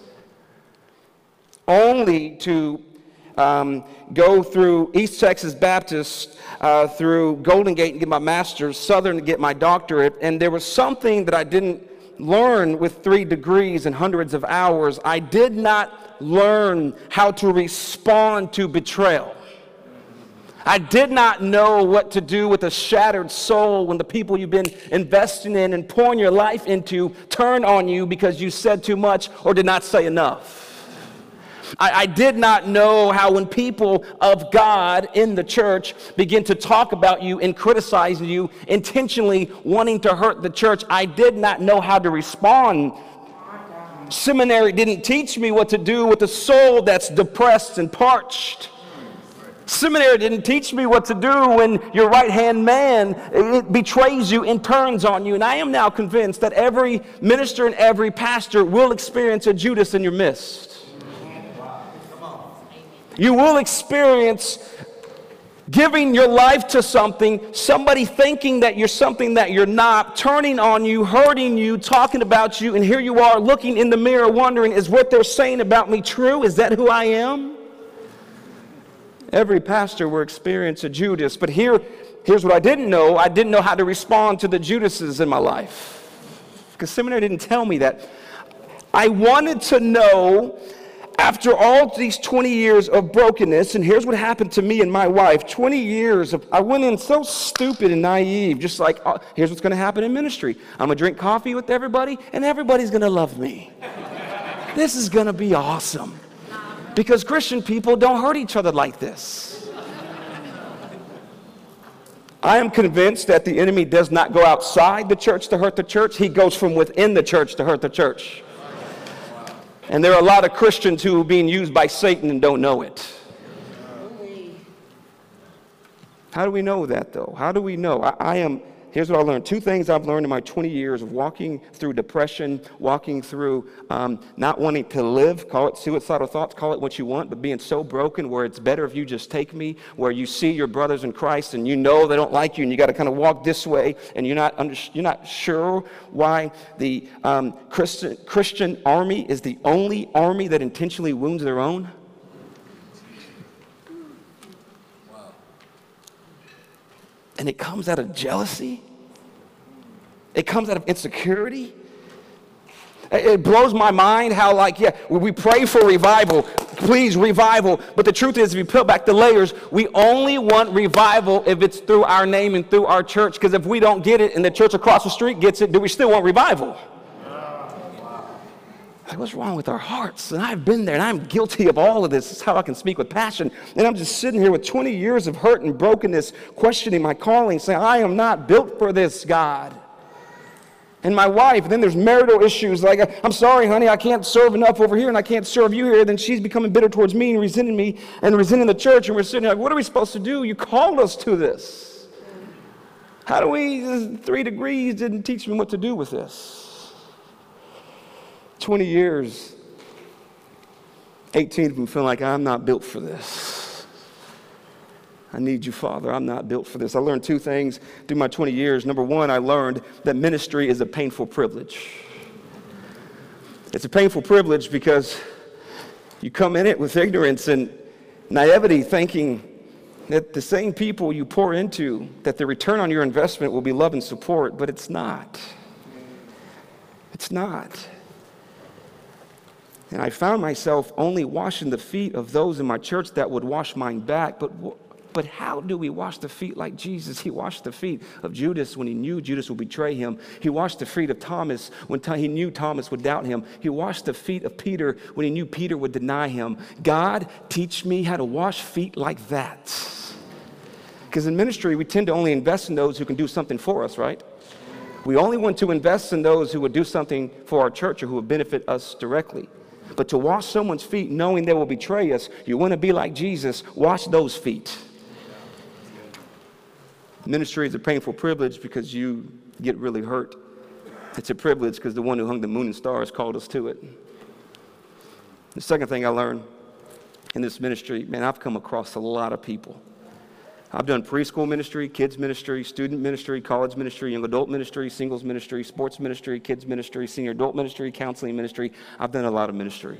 Only to Um, go through East Texas Baptist, uh, through Golden Gate and get my master's, Southern to get my doctorate, and there was something that I didn't learn with three degrees and hundreds of hours. I did not learn how to respond to betrayal. I did not know what to do with a shattered soul when the people you've been investing in and pouring your life into turn on you because you said too much or did not say enough. I, I did not know how when people of God in the church begin to talk about you and criticize you, intentionally wanting to hurt the church, I did not know how to respond. Seminary didn't teach me what to do with a soul that's depressed and parched. Seminary didn't teach me what to do when your right-hand man betrays you and turns on you. And I am now convinced that every minister and every pastor will experience a Judas in your midst. You will experience Giving your life to something, somebody thinking that you're something that you're not, turning on you, hurting you, talking about you, and here you are looking in the mirror wondering, is what they're saying about me true? Is that who I am? Every pastor will experience a Judas, but here, here's what I didn't know. I didn't know how to respond to the Judases in my life, because seminary didn't tell me that. I wanted to know, after all these twenty years of brokenness, and here's what happened to me and my wife, twenty years of, I went in so stupid and naive, just like, oh, here's what's going to happen in ministry. I'm going to drink coffee with everybody, and everybody's going to love me. This is going to be awesome. Because Christian people don't hurt each other like this. I am convinced that the enemy does not go outside the church to hurt the church. He goes from within the church to hurt the church. And there are a lot of Christians who are being used by Satan and don't know it. How do we know that, though? How do we know? I, I am, here's what I learned. Two things I've learned in my twenty years of walking through depression, walking through um, not wanting to live, call it suicidal thoughts, call it what you want, but being so broken where it's better if you just take me, where you see your brothers in Christ and you know they don't like you and you got to kind of walk this way and you're not under, you're not sure why the um, Christian, Christian army is the only army that intentionally wounds their own. And it comes out of jealousy. It comes out of insecurity. It blows my mind how, like, yeah, we pray for revival. Please, revival. But the truth is, if you peel back the layers, we only want revival if it's through our name and through our church. Because if we don't get it and the church across the street gets it, do we still want revival? Like, what's wrong with our hearts? And I've been there, and I'm guilty of all of this. This is how I can speak with passion. And I'm just sitting here with twenty years of hurt and brokenness, questioning my calling, saying, I am not built for this, God. And my wife, and then there's marital issues, like, I'm sorry, honey, I can't serve enough over here, and I can't serve you here. Then she's becoming bitter towards me and resenting me and resenting the church, and we're sitting here like, what are we supposed to do? You called us to this. How do we, three degrees didn't teach me what to do with this. twenty years, eighteen of them feel like I'm not built for this. I need you, Father. I'm not built for this. I learned two things through my twenty years. Number one, I learned that ministry is a painful privilege. It's a painful privilege because you come in it with ignorance and naivety, thinking that the same people you pour into, that the return on your investment will be love and support, but it's not. It's not. And I found myself only washing the feet of those in my church that would wash mine back. But, but how do we wash the feet like Jesus? He washed the feet of Judas when he knew Judas would betray him. He washed the feet of Thomas when he knew Thomas would doubt him. He washed the feet of Peter when he knew Peter would deny him. God, teach me how to wash feet like that. Because in ministry, we tend to only invest in those who can do something for us, right? We only want to invest in those who would do something for our church or who would benefit us directly. But to wash someone's feet knowing they will betray us, you want to be like Jesus, wash those feet. Ministry is a painful privilege because you get really hurt. It's a privilege because the one who hung the moon and stars called us to it. The second thing I learned in this ministry, man, I've come across a lot of people. I've done preschool ministry, kids ministry, student ministry, college ministry, young adult ministry, singles ministry, sports ministry, kids ministry, senior adult ministry, counseling ministry. I've done a lot of ministry.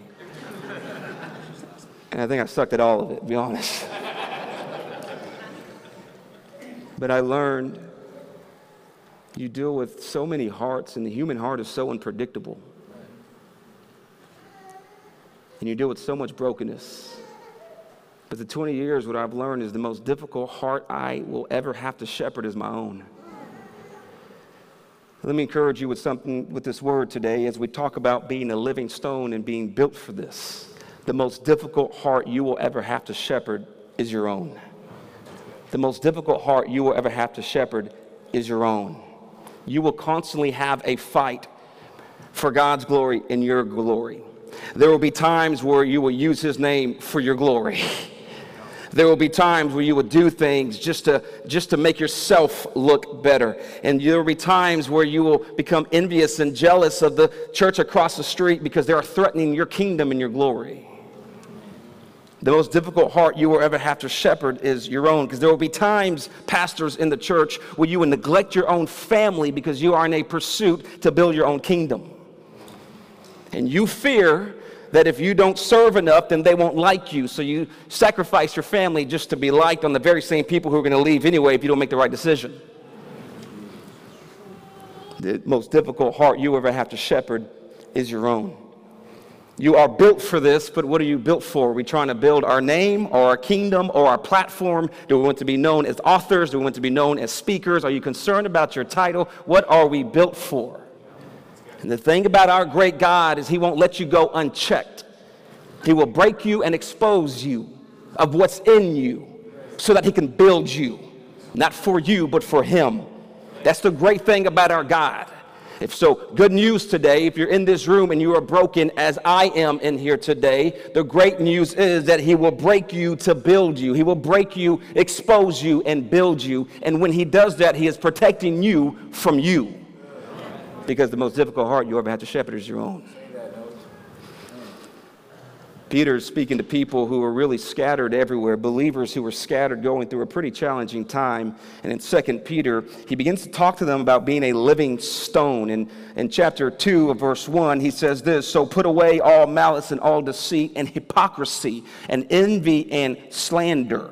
And I think I sucked at all of it, to be honest. But I learned you deal with so many hearts, and the human heart is so unpredictable. And you deal with so much brokenness. But the twenty years, what I've learned is the most difficult heart I will ever have to shepherd is my own. Let me encourage you with something with this word today as we talk about being a living stone and being built for this. The most difficult heart you will ever have to shepherd is your own. The most difficult heart you will ever have to shepherd is your own. You will constantly have a fight for God's glory and your glory. There will be times where you will use his name for your glory. There will be times where you will do things just to just to make yourself look better. And there will be times where you will become envious and jealous of the church across the street because they are threatening your kingdom and your glory. The most difficult heart you will ever have to shepherd is your own, because there will be times, pastors in the church, where you will neglect your own family because you are in a pursuit to build your own kingdom. And you fear that if you don't serve enough, then they won't like you. So you sacrifice your family just to be liked on the very same people who are going to leave anyway if you don't make the right decision. The most difficult heart you ever have to shepherd is your own. You are built for this, but what are you built for? Are we trying to build our name or our kingdom or our platform? Do we want to be known as authors? Do we want to be known as speakers? Are you concerned about your title? What are we built for? And the thing about our great God is he won't let you go unchecked. He will break you and expose you of what's in you so that he can build you. Not for you, but for him. That's the great thing about our God. If so, good news today, if you're in this room and you are broken as I am in here today, the great news is that he will break you to build you. He will break you, expose you, and build you. And when he does that, he is protecting you from you. Because the most difficult heart you ever have to shepherd is your own. Peter is speaking to people who are really scattered everywhere, believers who were scattered going through a pretty challenging time. And in Second Peter, he begins to talk to them about being a living stone. And in chapter two of verse one, he says this, "So put away all malice and all deceit and hypocrisy and envy and slander."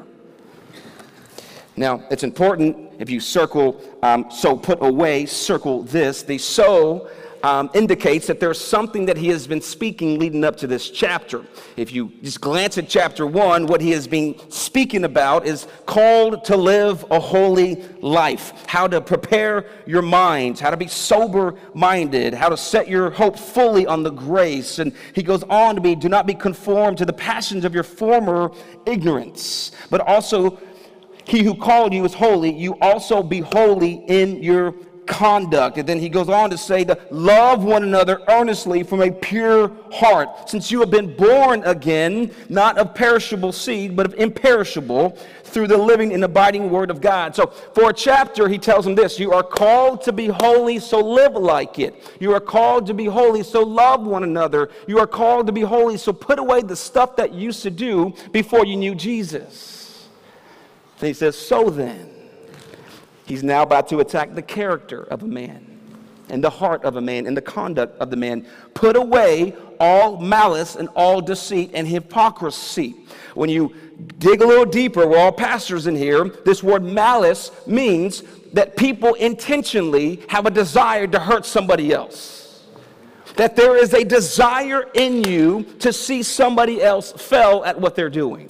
Now, it's important if you circle, um, so put away, circle this. The so um, indicates that there's something that he has been speaking leading up to this chapter. If you just glance at chapter one, what he has been speaking about is called to live a holy life, how to prepare your minds, how to be sober-minded, how to set your hope fully on the grace. And he goes on to be, do not be conformed to the passions of your former ignorance, but also he who called you is holy, you also be holy in your conduct. And then he goes on to say to love one another earnestly from a pure heart, since you have been born again, not of perishable seed, but of imperishable, through the living and abiding word of God. So for a chapter, he tells them this: you are called to be holy, so live like it. You are called to be holy, so love one another. You are called to be holy, so put away the stuff that you used to do before you knew Jesus. And he says, so then, he's now about to attack the character of a man and the heart of a man and the conduct of the man. Put away all malice and all deceit and hypocrisy. When you dig a little deeper, we're all pastors in here, this word malice means that people intentionally have a desire to hurt somebody else. That there is a desire in you to see somebody else fail at what they're doing.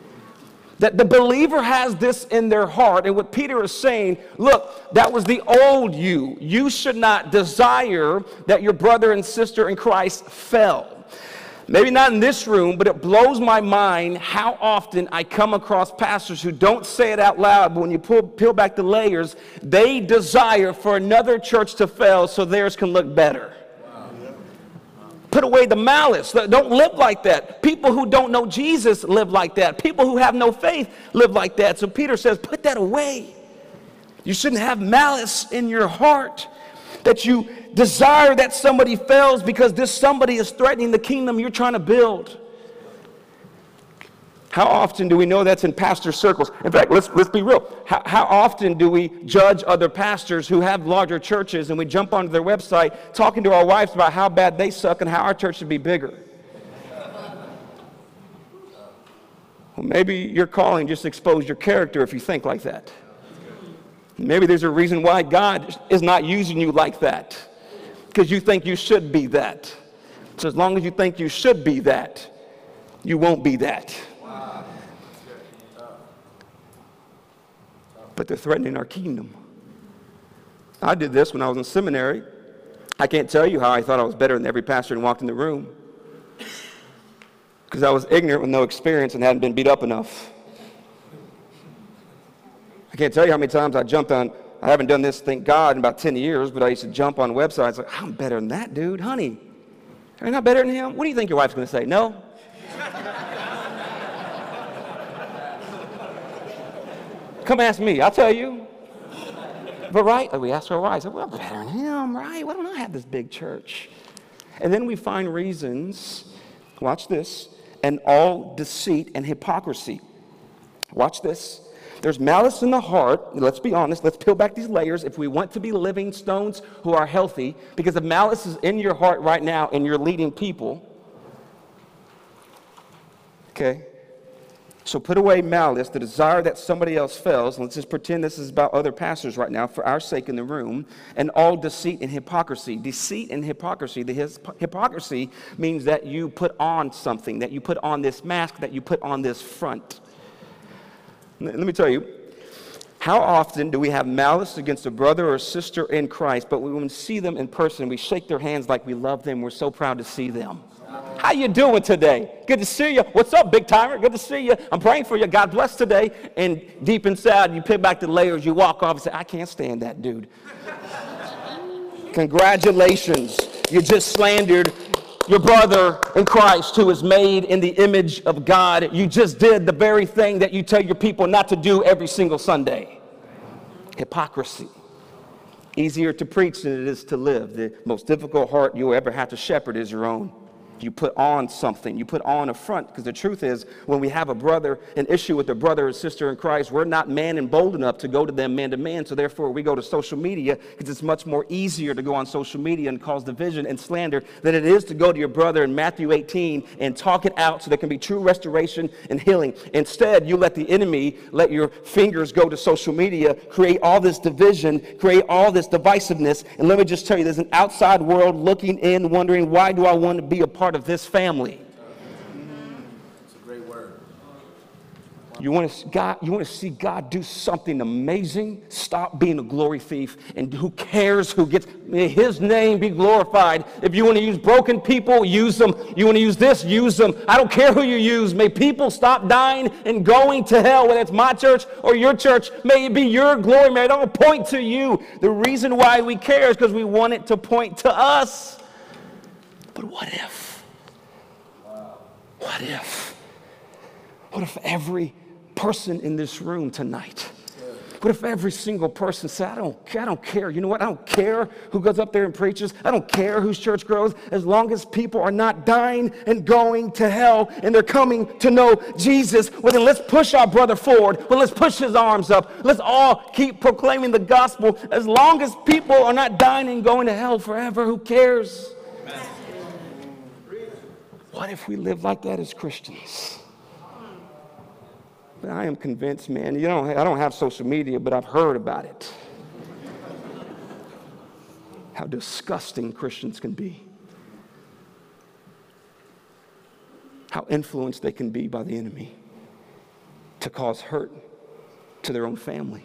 That the believer has this in their heart. And what Peter is saying, look, that was the old you. You should not desire that your brother and sister in Christ fell. Maybe not in this room, but it blows my mind how often I come across pastors who don't say it out loud, but when you pull, peel back the layers, they desire for another church to fail so theirs can look better. Put away the malice. Don't live like that. People who don't know Jesus live like that. People who have no faith live like that. So Peter says, put that away. You shouldn't have malice in your heart, that you desire that somebody fails because this somebody is threatening the kingdom you're trying to build. How often do we know that's in pastor circles? In fact, let's, let's be real. How, how often do we judge other pastors who have larger churches and we jump onto their website talking to our wives about how bad they suck and how our church should be bigger? Well, maybe your calling just exposed your character if you think like that. Maybe there's a reason why God is not using you like that, because you think you should be that. So as long as you think you should be that, you won't be that. But they're threatening our kingdom. I did this when I was in seminary. I can't tell you how I thought I was better than every pastor who walked in the room, because I was ignorant with no experience and hadn't been beat up enough. I can't tell you how many times I jumped on, I haven't done this, thank God, in about ten years, but I used to jump on websites like, I'm better than that dude, honey. Are you not better than him? What do you think your wife's going to say? No? Come ask me, I'll tell you. But right, like we ask our wives, well, better than him, right? Why don't I have this big church? And then we find reasons, watch this, and all deceit and hypocrisy. Watch this. There's malice in the heart. Let's be honest. Let's peel back these layers if we want to be living stones who are healthy. Because if malice is in your heart right now and you're leading people, okay? So put away malice, the desire that somebody else fails. Let's just pretend this is about other pastors right now for our sake in the room. And all deceit and hypocrisy. Deceit and hypocrisy. The his, hypocrisy means that you put on something, that you put on this mask, that you put on this front. Let me tell you, how often do we have malice against a brother or a sister in Christ, but when we see them in person, we shake their hands like we love them, we're so proud to see them. How you doing today? Good to see you. What's up, big timer? Good to see you. I'm praying for you. God bless today. And deep inside, you peel back the layers, you walk off and say, I can't stand that dude. Congratulations. You just slandered your brother in Christ who is made in the image of God. You just did the very thing that you tell your people not to do every single Sunday. Hypocrisy. Easier to preach than it is to live. The most difficult heart you'll ever have to shepherd is your own. You put on something. You put on a front. Because the truth is, when we have a brother, an issue with a brother or sister in Christ, we're not man and bold enough to go to them man to man. So therefore, we go to social media because it's much more easier to go on social media and cause division and slander than it is to go to your brother in Matthew eighteen and talk it out so there can be true restoration and healing. Instead, you let the enemy, let your fingers go to social media, create all this division, create all this divisiveness. And let me just tell you, there's an outside world looking in, wondering, why do I want to be a part of this family? It's a great word. You want to God, you want to see God do something amazing? Stop being a glory thief. And who cares who gets, may His name be glorified. If you want to use broken people, use them. You want to use this, use them. I don't care who you use. May people stop dying and going to hell, whether it's my church or your church. May it be your glory. May it all point to you. The reason why we care is because we want it to point to us. But what if? What if? What if every person in this room tonight, what if every single person said, I don't, I don't care. You know what? I don't care who goes up there and preaches. I don't care whose church grows. As long as people are not dying and going to hell and they're coming to know Jesus, well, then let's push our brother forward. Well, let's push his arms up. Let's all keep proclaiming the gospel. As long as people are not dying and going to hell forever, who cares? Amen. What if we live like that as Christians? But I am convinced, man, you know, I don't have social media, but I've heard about it. How disgusting Christians can be. How influenced they can be by the enemy to cause hurt to their own family.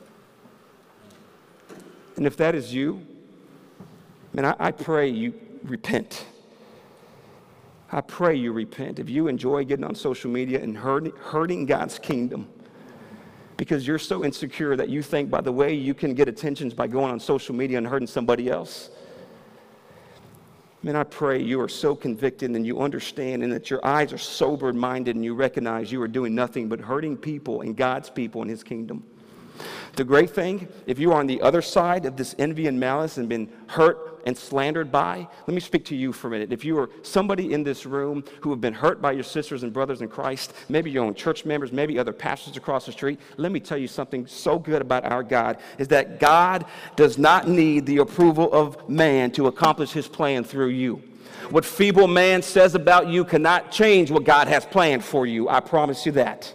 And if that is you, man, I, I pray you repent. I pray you repent. If you enjoy getting on social media and hurting, hurting God's kingdom because you're so insecure that you think by the way you can get attentions by going on social media and hurting somebody else, man, I pray you are so convicted and you understand and that your eyes are sober-minded and you recognize you are doing nothing but hurting people and God's people in His kingdom. The great thing, if you are on the other side of this envy and malice and been hurt and slandered by, let me speak to you for a minute. If you are somebody in this room who have been hurt by your sisters and brothers in Christ, maybe your own church members, maybe other pastors across the street, let me tell you something so good about our God is that God does not need the approval of man to accomplish His plan through you. What feeble man says about you cannot change what God has planned for you. I promise you that.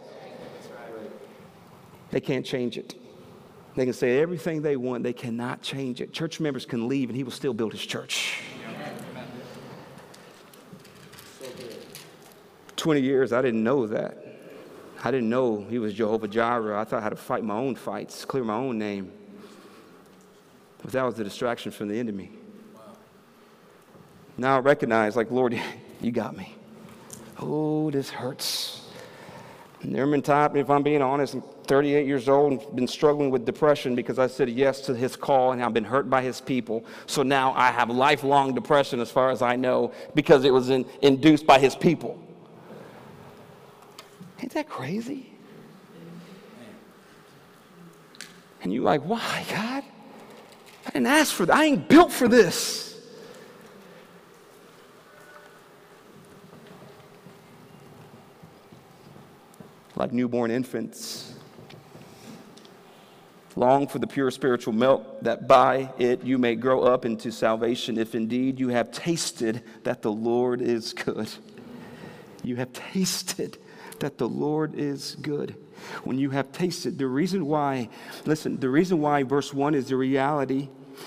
They can't change it. They can say everything they want. They cannot change it. Church members can leave and He will still build His church. twenty years, I didn't know that. I didn't know He was Jehovah Jireh. I thought I had to fight my own fights, clear my own name. But that was the distraction from the enemy. Now I recognize, like, Lord, you got me. Oh, this hurts. And there have been times, if I'm being honest, I'm thirty-eight years old and been struggling with depression because I said yes to His call and I've been hurt by His people. So now I have lifelong depression as far as I know because it was in, induced by His people. Ain't that crazy? And you're like, why, God? I didn't ask for that. I ain't built for this. like newborn infants. Long for the pure spiritual milk, that by it you may grow up into salvation, if indeed you have tasted that the Lord is good. You have tasted that the Lord is good. When you have tasted, the reason why, listen, the reason why verse one is the reality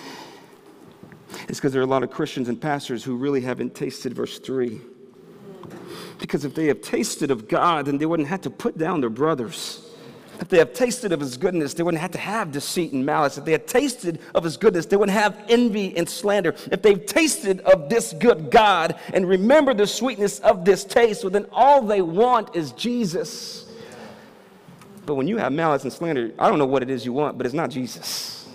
is because there are a lot of Christians and pastors who really haven't tasted verse three. Because if they have tasted of God, then they wouldn't have to put down their brothers. If they have tasted of his goodness, they wouldn't have to have deceit and malice. If they had tasted of his goodness, they wouldn't have envy and slander. If they've tasted of this good God and remember the sweetness of this taste, well, then all they want is Jesus. But when you have malice and slander, I don't know what it is you want, but it's not Jesus.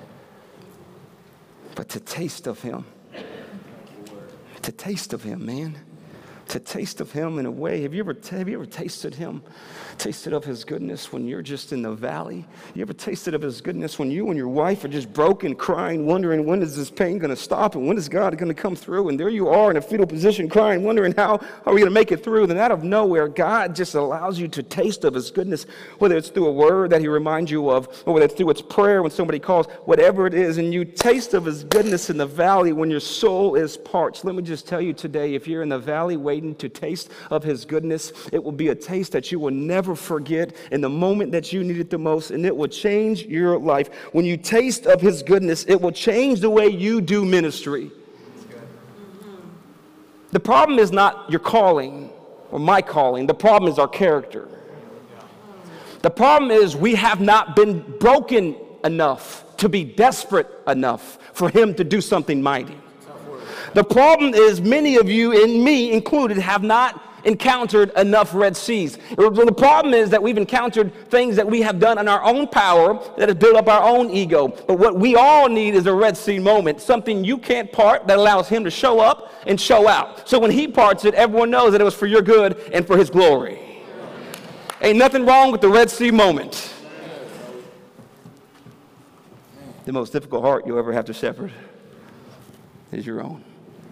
But to taste of him. To taste of him, man. To taste of him in a way. Have you ever, have you ever tasted him? Tasted of his goodness when you're just in the valley? You ever tasted of his goodness when you and your wife are just broken, crying, wondering when is this pain going to stop and when is God going to come through? And there you are in a fetal position crying, wondering how are we going to make it through? Then out of nowhere, God just allows you to taste of his goodness, whether it's through a word that he reminds you of, or whether it's through its prayer when somebody calls, whatever it is, and you taste of his goodness in the valley when your soul is parched. Let me just tell you today, if you're in the valley waiting to taste of his goodness, it will be a taste that you will never forget in the moment that you need it the most, and it will change your life. When you taste of his goodness, it will change the way you do ministry. The problem is not your calling or my calling. The problem is our character. The problem is we have not been broken enough to be desperate enough for him to do something mighty. The problem is many of you, and me included, have not encountered enough Red Seas. The problem is that we've encountered things that we have done in our own power that have built up our own ego. But what we all need is a Red Sea moment, something you can't part that allows him to show up and show out. So when he parts it, everyone knows that it was for your good and for his glory. Ain't nothing wrong with the Red Sea moment. The most difficult heart you'll ever have to shepherd is your own.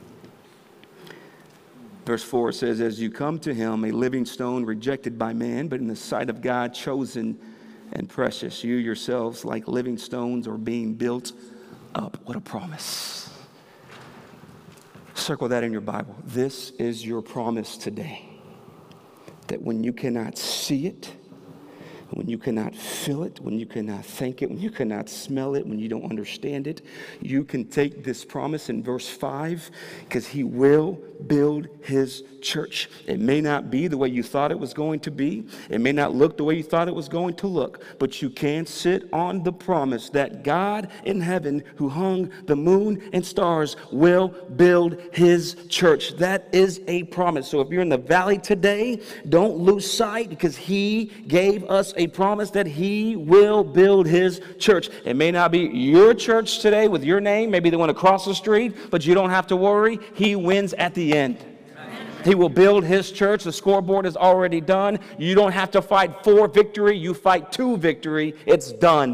Verse four says, as you come to him, a living stone rejected by man, but in the sight of God chosen and precious, you yourselves like living stones are being built up. What a promise. Circle that in your Bible. This is your promise today. That when you cannot see it, when you cannot feel it, when you cannot think it, when you cannot smell it, when you don't understand it, you can take this promise in verse five, because he will build his church. It may not be the way you thought it was going to be. It may not look the way you thought it was going to look, but you can sit on the promise that God in heaven, who hung the moon and stars, will build his church. That is a promise. So if you're in the valley today, don't lose sight, because he gave us a promise that he will build his church. It may not be your church today with your name, maybe the one across the street, but you don't have to worry. He wins at the end. He will build his church. The scoreboard is already done. You don't have to fight for victory. You fight to victory. It's done.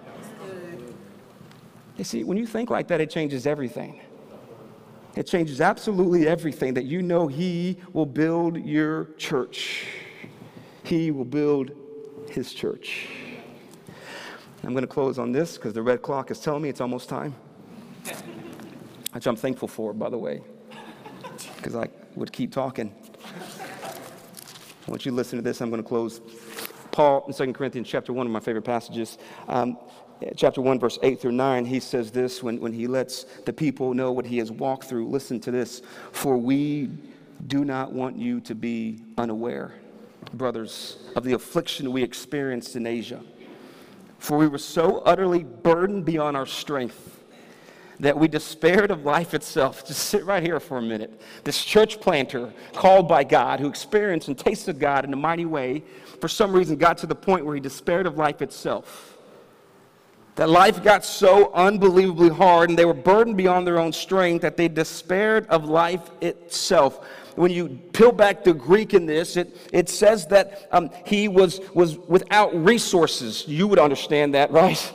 You see, when you think like that, it changes everything. It changes absolutely everything, that you know he will build your church. He will build his church. I'm going to close on this because the red clock is telling me it's almost time. Which I'm thankful for, by the way, because I would keep talking. Once you listen to this, I'm going to close. Paul in Second Corinthians chapter one, one of my favorite passages, um, chapter one, verse eight through nine, he says this when, when he lets the people know what he has walked through. Listen to this. For we do not want you to be unaware, brothers, of the affliction we experienced in Asia. For we were so utterly burdened beyond our strength that we despaired of life itself. Just sit right here for a minute. This church planter called by God, who experienced and tasted God in a mighty way, for some reason got to the point where he despaired of life itself. That life got so unbelievably hard, and they were burdened beyond their own strength, that they despaired of life itself. When you peel back the Greek in this, it, it says that um, he was, was without resources. You would understand that, right?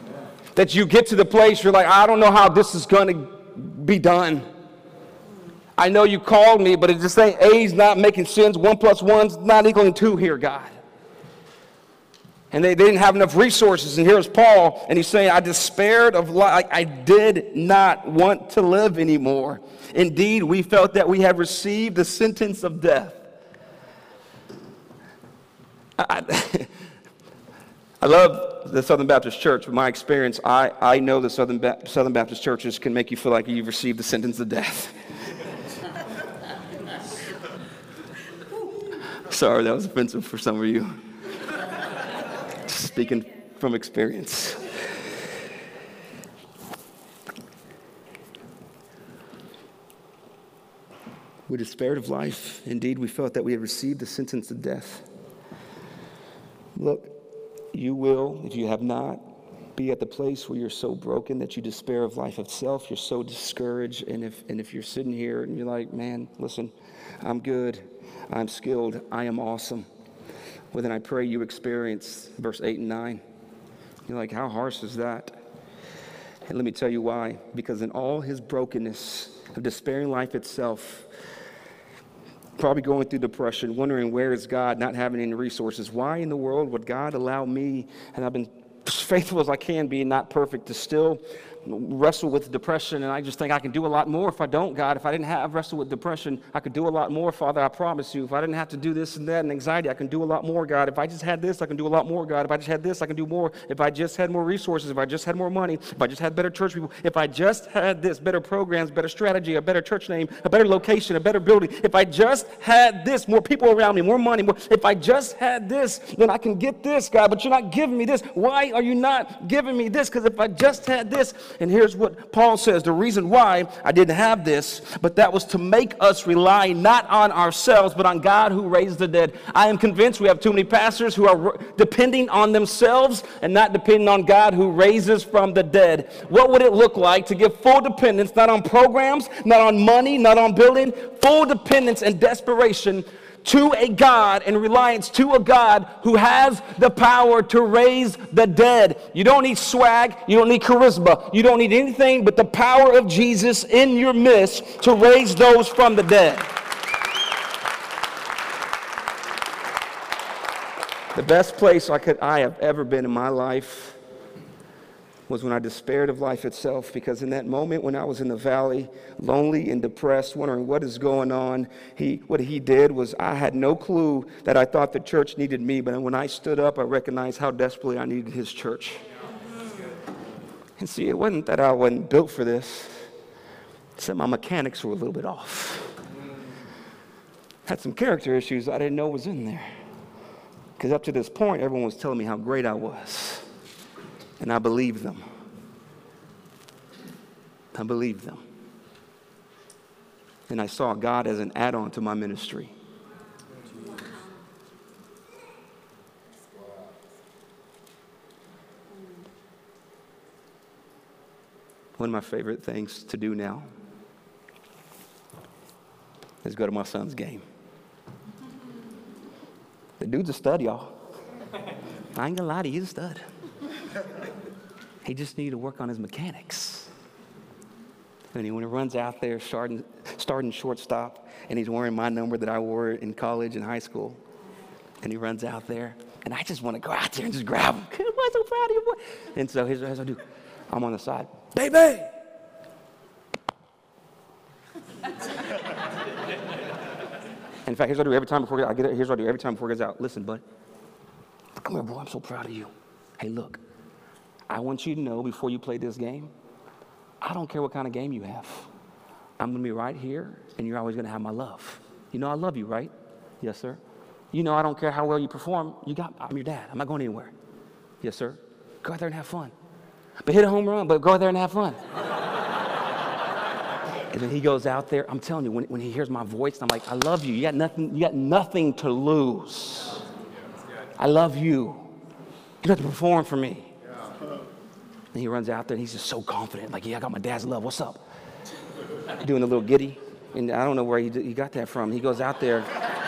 That you get to the place you're like, I don't know how this is going to be done. I know you called me, but it just ain't A's not making sense. One plus one's not equaling two here, God. And they, they didn't have enough resources. And here's Paul, and he's saying, I despaired of life. I did not want to live anymore. Indeed, we felt that we had received the sentence of death. I, I love the Southern Baptist Church. From my experience, I, I know the Southern, ba- Southern Baptist churches can make you feel like you've received the sentence of death. Sorry, that was offensive for some of you. Speaking from experience. We despaired of life. Indeed, we felt that we had received the sentence of death. Look, you will, if you have not, be at the place where you're so broken that you despair of life itself. You're so discouraged. And if, and if you're sitting here and you're like, man, listen, I'm good. I'm skilled. I am awesome. Well, then I pray you experience verse eight and nine. You're like, how harsh is that? And let me tell you why. Because in all his brokenness of despairing life itself, probably going through depression, wondering where is God, not having any resources. Why in the world would God allow me, and I've been as faithful as I can be, not perfect, to still wrestle with depression, and I just think I can do a lot more if I don't, God. If I didn't have wrestle with depression, I could do a lot more, Father, I promise you. If I didn't have to do this and that and anxiety, I can do a lot more, God. If I just had this, I can do a lot more, God. If I just had this, I can do more. If I just had more resources, if I just had more money, if I just had better church people, if I just had this, better programs, better strategy, a better church name, a better location, a better building, if I just had this, more people around me, more money, more, if I just had this, then I can get this, God, but you're not giving me this. Why are you not giving me this? Because if I just had this, and here's what Paul says, the reason why I didn't have this, but that was to make us rely not on ourselves, but on God who raised the dead. I am convinced we have too many pastors who are depending on themselves and not depending on God who raises from the dead. What would it look like to give full dependence, not on programs, not on money, not on building, full dependence and desperation to a God and reliance to a God who has the power to raise the dead? You don't need swag. You don't need charisma. You don't need anything but the power of Jesus in your midst to raise those from the dead. The best place I could I have ever been in my life was when I despaired of life itself, because in that moment when I was in the valley, lonely and depressed, wondering what is going on, he, what he did was, I had no clue that I thought the church needed me, but when I stood up, I recognized how desperately I needed his church. And see, it wasn't that I wasn't built for this. It's that my mechanics were a little bit off. Had some character issues I didn't know was in there. Because up to this point, everyone was telling me how great I was. And I believed them. I believed them. And I saw God as an add-on to my ministry. One of my favorite things to do now is go to my son's game. The dude's a stud, y'all. I ain't gonna lie to you, he's a stud. He just needed to work on his mechanics. And he, when he runs out there starting, starting shortstop, and he's wearing my number that I wore in college and high school, and he runs out there, and I just want to go out there and just grab him. I'm so proud of you, boy. And so here's what I do. I'm on the side. Baby! In fact, here's what I do every time before I get it. Here's what I do every time before it goes out. Listen, bud. Come here, boy. I'm so proud of you. Hey, look. I want you to know before you play this game, I don't care what kind of game you have. I'm going to be right here, and you're always going to have my love. You know I love you, right? Yes, sir. You know I don't care how well you perform. You got, I'm your dad. I'm not going anywhere. Yes, sir. Go out there and have fun. But hit a home run, but go out there and have fun. And then he goes out there. I'm telling you, when, when he hears my voice, I'm like, I love you. You got nothing, you got nothing to lose. I love you. You don't have to perform for me. And he runs out there, and he's just so confident. Like, yeah, I got my dad's love. What's up? Doing a little giddy. And I don't know where he, he got that from. He goes out there.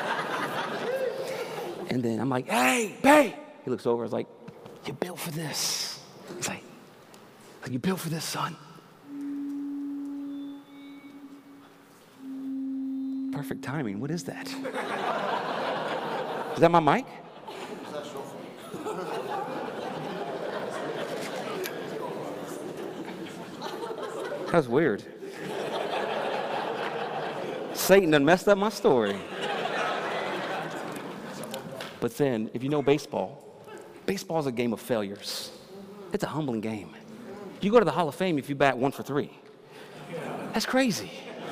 And then I'm like, hey, babe. He looks over. I was like, you're built for this. He's like, you're built for this, son. perfect timing. What is that? Is that my mic? That was weird. Satan done messed up my story. But then, if you know baseball, baseball is a game of failures. It's a humbling game. You go to the Hall of Fame if you bat one for three. That's crazy.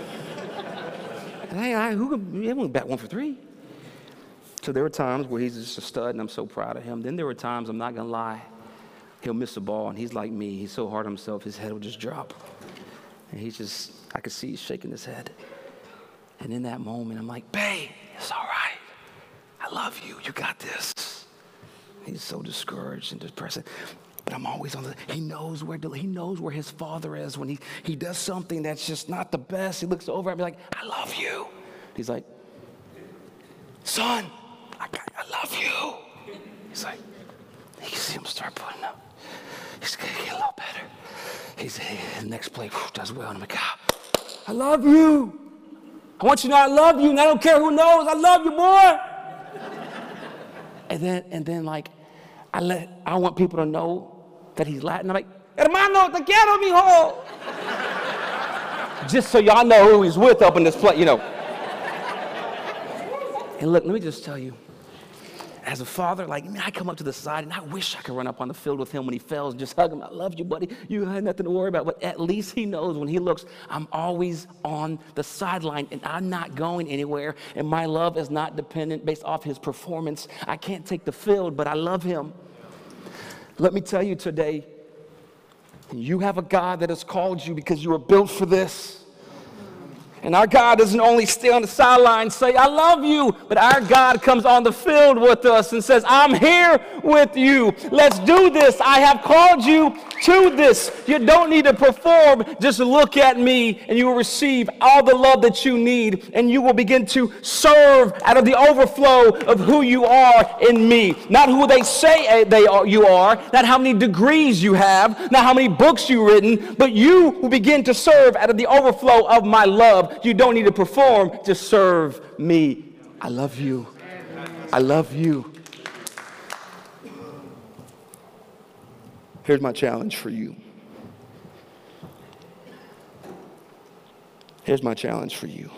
Hey, I, who can bat one for three? So there were times where he's just a stud, and I'm so proud of him. Then there were times, I'm not going to lie, he'll miss a ball, and he's like me. He's so hard on himself, his head will just drop. And he's just, I could see he's shaking his head. And in that moment, I'm like, babe, it's all right. I love you. You got this. He's so discouraged and depressed. But I'm always on the, he knows where to, he knows where his father is. When he, he does something that's just not the best, he looks over at me like, I love you. He's like, son, I, I love you. He's like, you can see him start putting up. He's getting a little better. He's, the next play whew, does well. And I'm like, ah, I love you. I want you to know I love you, and I don't care who knows. I love you, boy. and then, and then, like, I let, I want people to know that he's Latin. I'm like, hermano, te quiero, mijo. Just so y'all know who he's with up in this play, you know. And look, let me just tell you, as a father, like, man, I come up to the side, and I wish I could run up on the field with him when he fails and just hug him. I love you, buddy. You had nothing to worry about. But at least he knows when he looks, I'm always on the sideline, and I'm not going anywhere, and my love is not dependent based off his performance. I can't take the field, but I love him. Let me tell you today, you have a God that has called you because you were built for this. And our God doesn't only stay on the sideline and say, I love you, but our God comes on the field with us and says, I'm here with you. Let's do this. I have called you to this. You don't need to perform. Just look at me, and you will receive all the love that you need, and you will begin to serve out of the overflow of who you are in me. Not who they say they are, you are, not how many degrees you have, not how many books you've written, but you will begin to serve out of the overflow of my love. You don't need to perform, just serve me. I love you. I love you. Here's my challenge for you. Here's my challenge for you.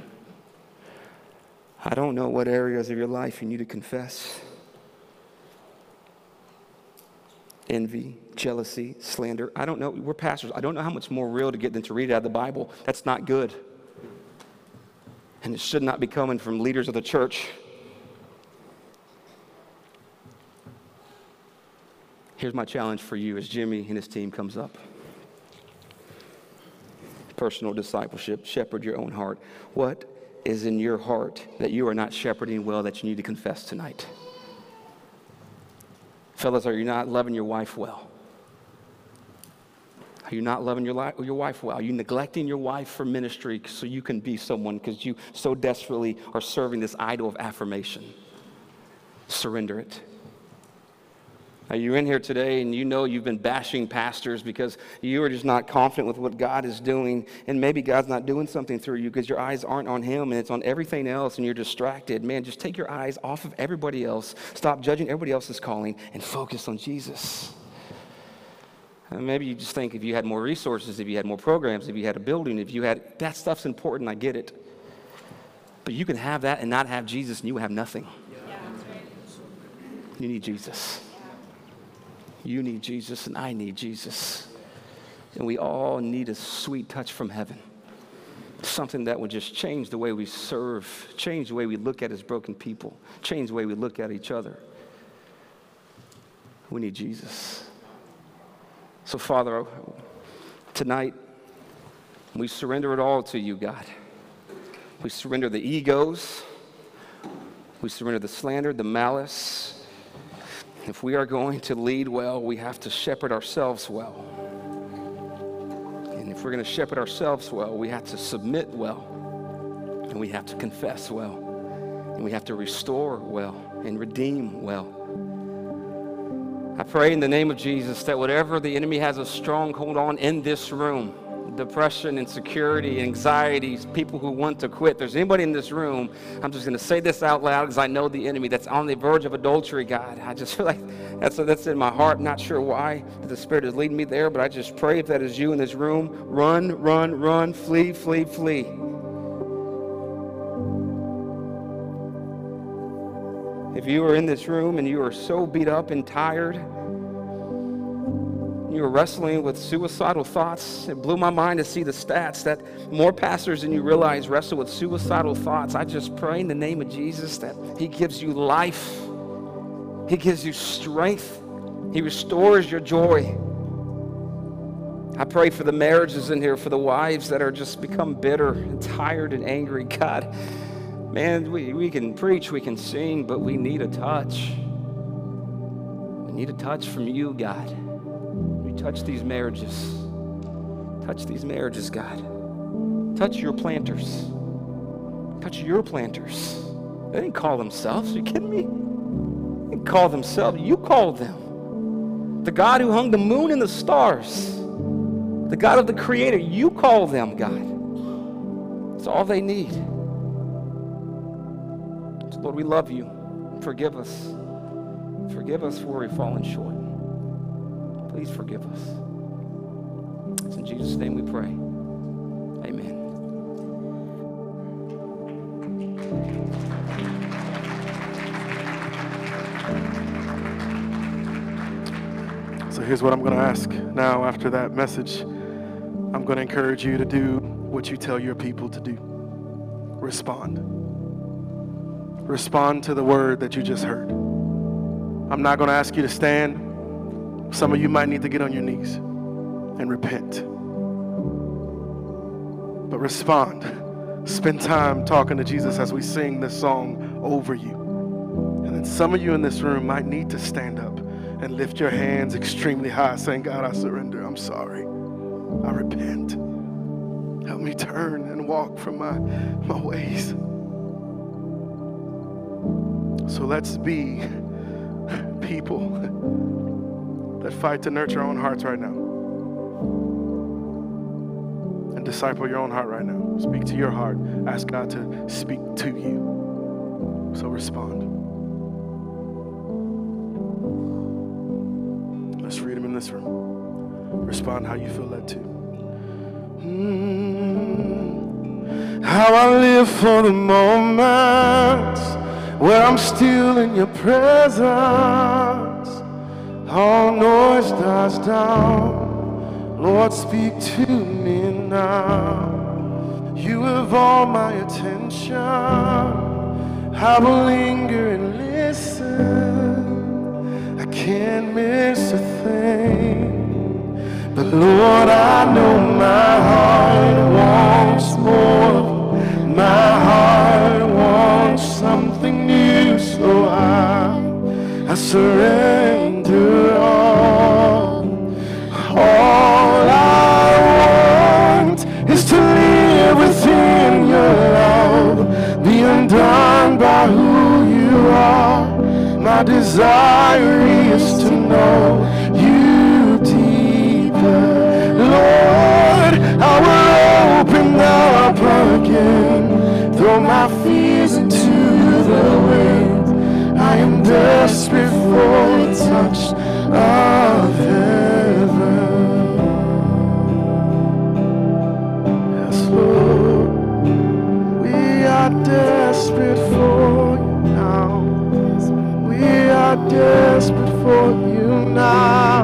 I don't know what areas of your life you need to confess. Envy, jealousy, slander. I don't know. We're pastors. I don't know how much more real to get than to read it out of the Bible. That's not good. And it should not be coming from leaders of the church. Here's my challenge for you as Jimmy and his team comes up. Personal discipleship, shepherd your own heart. What is in your heart that you are not shepherding well that you need to confess tonight? Fellas, are you not loving your wife well? Are you not loving your, li- your wife well? Are you neglecting your wife for ministry so you can be someone because you so desperately are serving this idol of affirmation? Surrender it. Are you in here today and you know you've been bashing pastors because you are just not confident with what God is doing, and maybe God's not doing something through you because your eyes aren't on him and it's on everything else and you're distracted? Man, just take your eyes off of everybody else. Stop judging everybody else's calling and focus on Jesus. And maybe you just think if you had more resources, if you had more programs, if you had a building, if you had, that stuff's important, I get it. But you can have that and not have Jesus and you will have nothing. You need Jesus. You need Jesus and I need Jesus. And we all need a sweet touch from heaven. Something that would just change the way we serve, change the way we look at as broken people, change the way we look at each other. We need Jesus. So, Father, tonight, we surrender it all to you, God. We surrender the egos. We surrender the slander, the malice. If we are going to lead well, we have to shepherd ourselves well. And if we're going to shepherd ourselves well, we have to submit well. And we have to confess well. And we have to restore well and redeem well. I pray in the name of Jesus that whatever the enemy has a stronghold on in this room, depression, insecurity, anxieties, people who want to quit. There's anybody in this room, I'm just going to say this out loud because I know the enemy that's on the verge of adultery, God. I just feel like that's, that's in my heart. I'm not sure why the Spirit is leading me there, but I just pray if that is you in this room, run, run, run, flee, flee, flee. If you are in this room and you are so beat up and tired, you are wrestling with suicidal thoughts. It blew my mind to see the stats that more pastors than you realize wrestle with suicidal thoughts. I just pray in the name of Jesus that He gives you life. He gives you strength. He restores your joy. I pray for the marriages in here, for the wives that are just become bitter and tired and angry. God, man, we, we can preach, we can sing, but we need a touch. We need a touch from you, God. Touch these marriages. Touch these marriages, God. Touch your planters. Touch your planters. They didn't call themselves. Are you kidding me? They didn't call themselves. You called them. The God who hung the moon and the stars. The God of the Creator. You call them, God. It's all they need. So, Lord, we love you. Forgive us. Forgive us for we've fallen short. Please forgive us. It's in Jesus' name we pray. Amen. So here's what I'm going to ask now after that message. I'm going to encourage you to do what you tell your people to do. Respond. Respond to the word that you just heard. I'm not going to ask you to stand. Some of you might need to get on your knees and repent. But respond. Spend time talking to Jesus as we sing this song over you. And then some of you in this room might need to stand up and lift your hands extremely high, saying, God, I surrender. I'm sorry. I repent. Help me turn and walk from my, my ways. So let's be people that fight to nurture our own hearts right now. And disciple your own heart right now. Speak to your heart. Ask God to speak to you. So respond. Let's read Him in this room. Respond how you feel led to. Mm, how I live for the moments where I'm still in your presence. All noise dies down. Lord, speak to me now. You have all my attention. I will linger and listen. I can't miss a thing. But Lord, I know my heart wants more. My heart wants something new, so I, I surrender. All I want is to live within your love, be undone by who you are. My desire is to know you deeper. Lord, I will open up again, throw my fears into the wind. I am desperate for a touch of heaven. Yes, Lord, we are desperate for you now. We are desperate for you now.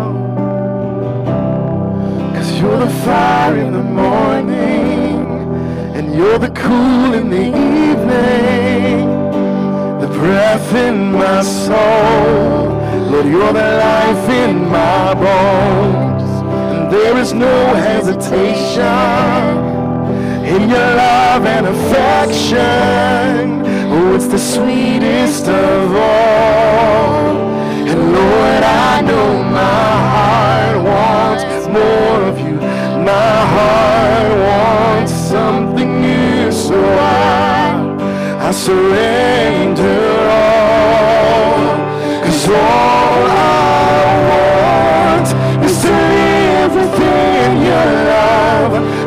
'Cause you're the fire in the morning, and you're the cool in the evening, the breath in my soul. Lord, you're the life in my bones, and there is no hesitation in your love and affection. Oh, it's the sweetest of all. And Lord, I know my heart wants more of you. My heart wants something new, so I, I surrender all. 'Cause all I want is to live within your love,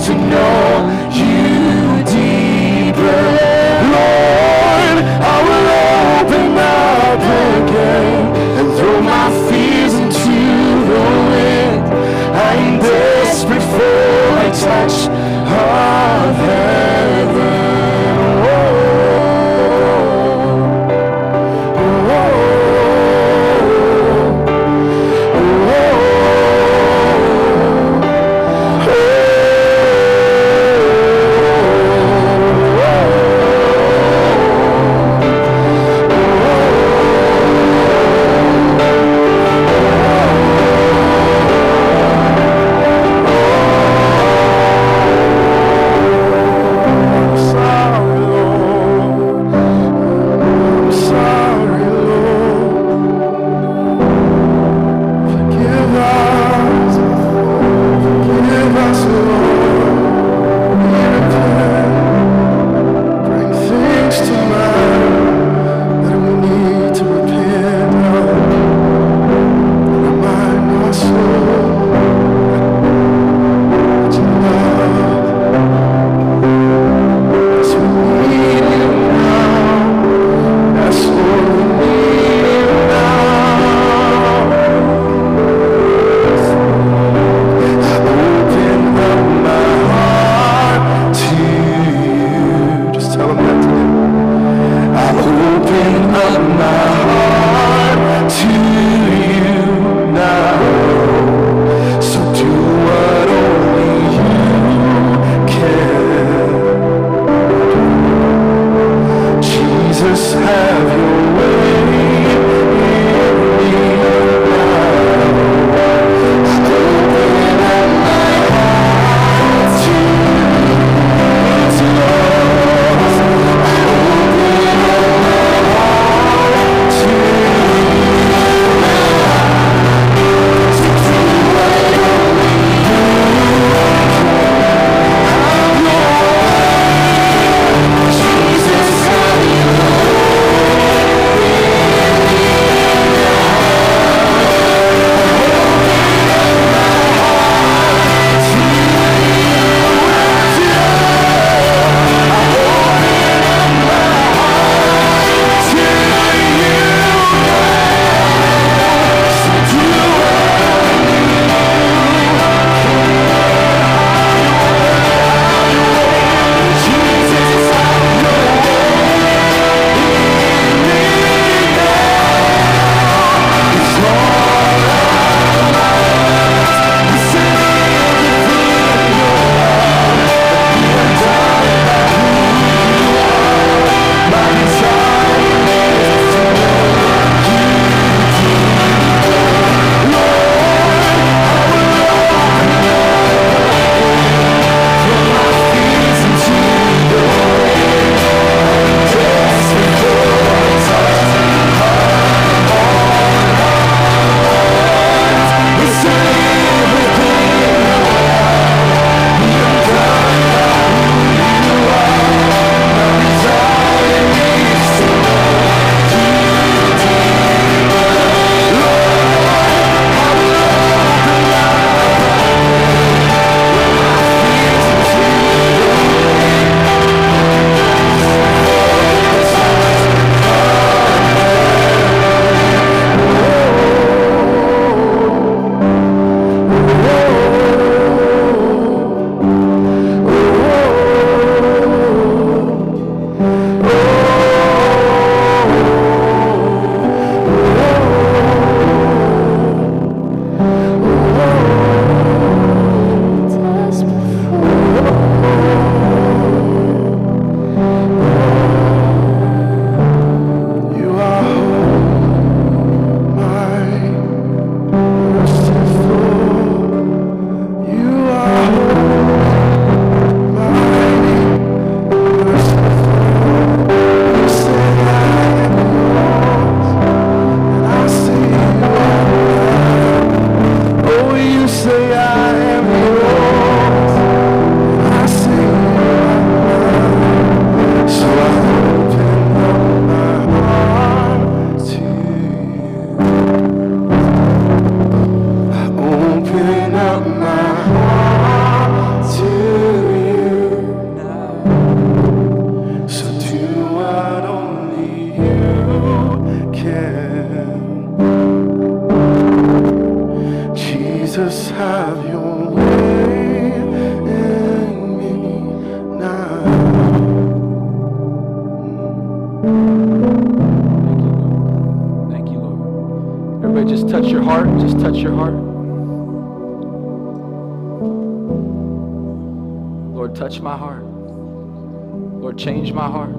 to know you deeper. Lord, I will open up again and throw my fears into the wind. I'm desperate for a touch of heaven. just have your way in me now. Thank you, Lord. Everybody just touch your heart. Just touch your heart. Lord, touch my heart. Lord, change my heart.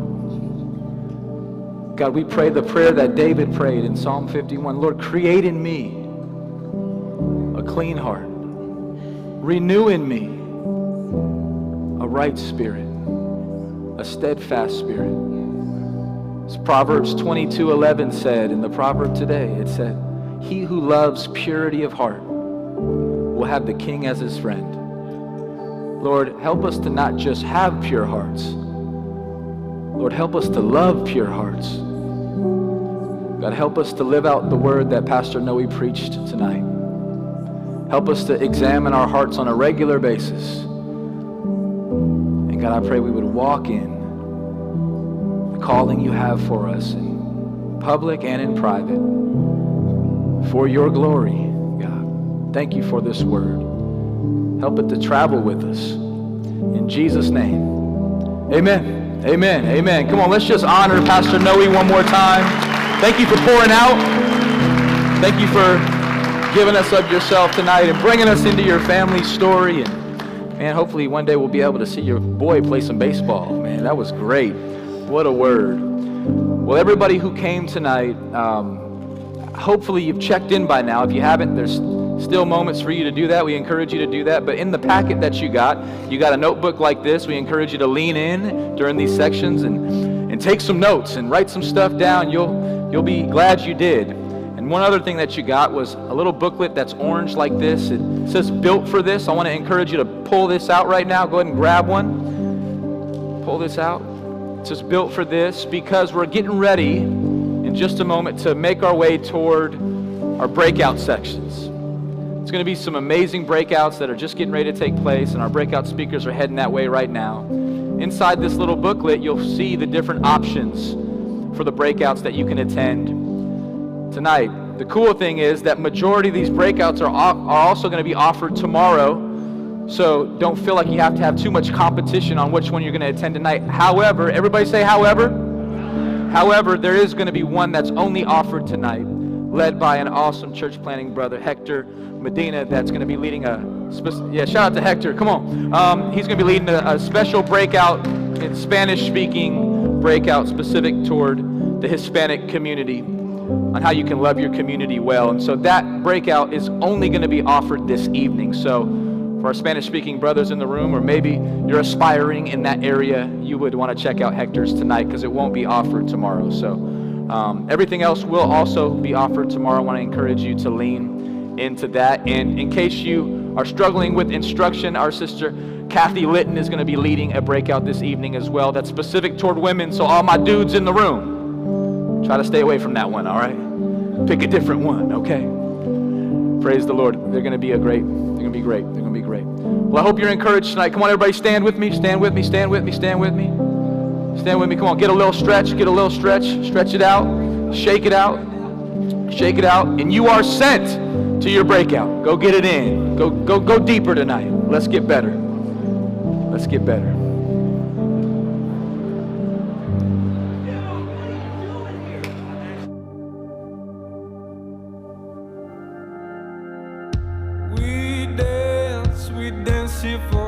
God, we pray the prayer that David prayed in Psalm fifty-one. Lord, create in me a clean heart. Renew in me a right spirit, a steadfast spirit. As Proverbs twenty-two eleven said in the proverb today, it said, he who loves purity of heart will have the king as his friend. Lord, help us to not just have pure hearts. Lord, help us to love pure hearts. God, help us to live out the word that Pastor Noe preached tonight. Help us to examine our hearts on a regular basis. And God, I pray we would walk in the calling you have for us in public and in private for your glory, God. Thank you for this word. Help it to travel with us. In Jesus' name, amen. Amen. Amen. Come on, let's just honor Pastor Noe one more time. Thank you for pouring out. Thank you for giving us of yourself tonight and bringing us into your family story. And man, hopefully one day we'll be able to see your boy play some baseball. Man, that was great. What a word. Well, everybody who came tonight, um, hopefully you've checked in by now. If you haven't, there's still moments for you to do that. We encourage you to do that. But in the packet that you got, you got a notebook like this. We encourage you to lean in during these sections and, and take some notes and write some stuff down. You'll, you'll be glad you did. And one other thing that you got was a little booklet that's orange like this. It says built for this. I want to encourage you to pull this out right now. Go ahead and grab one. Pull this out. It says built for this because we're getting ready in just a moment to make our way toward our breakout sections. It's going to be some amazing breakouts that are just getting ready to take place, and our breakout speakers are heading that way right now. Inside this little booklet, you'll see the different options for the breakouts that you can attend tonight. The cool thing is that majority of these breakouts are, are also going to be offered tomorrow, so don't feel like you have to have too much competition on which one you're going to attend tonight. However, everybody say however. However, there is going to be one that's only offered tonight, led by an awesome church planting brother, Hector Medina, that's going to be leading a, yeah, shout out to Hector, come on. Um, he's going to be leading a, a special breakout, in Spanish-speaking breakout specific toward the Hispanic community on how you can love your community well. And so that breakout is only going to be offered this evening. So for our Spanish-speaking brothers in the room, or maybe you're aspiring in that area, you would want to check out Hector's tonight because it won't be offered tomorrow. So um, everything else will also be offered tomorrow. I want to encourage you to lean into that. And in case you are struggling with instruction, our sister Kathy Litton is going to be leading a breakout this evening as well that's specific toward women. So all my dudes in the room, try to stay away from that one, all right? Pick a different one, okay? Praise the Lord. They're going to be a great, they're going to be great. They're going to be great. Well, I hope you're encouraged tonight. Come on, everybody, stand with me, stand with me, stand with me, stand with me. Stand with me. Come on, get a little stretch, get a little stretch. Stretch it out, shake it out, shake it out. And you are sent to your breakout. Go get it in. Go, go, go deeper tonight. Let's get better. Let's get better. We dance, we dance here for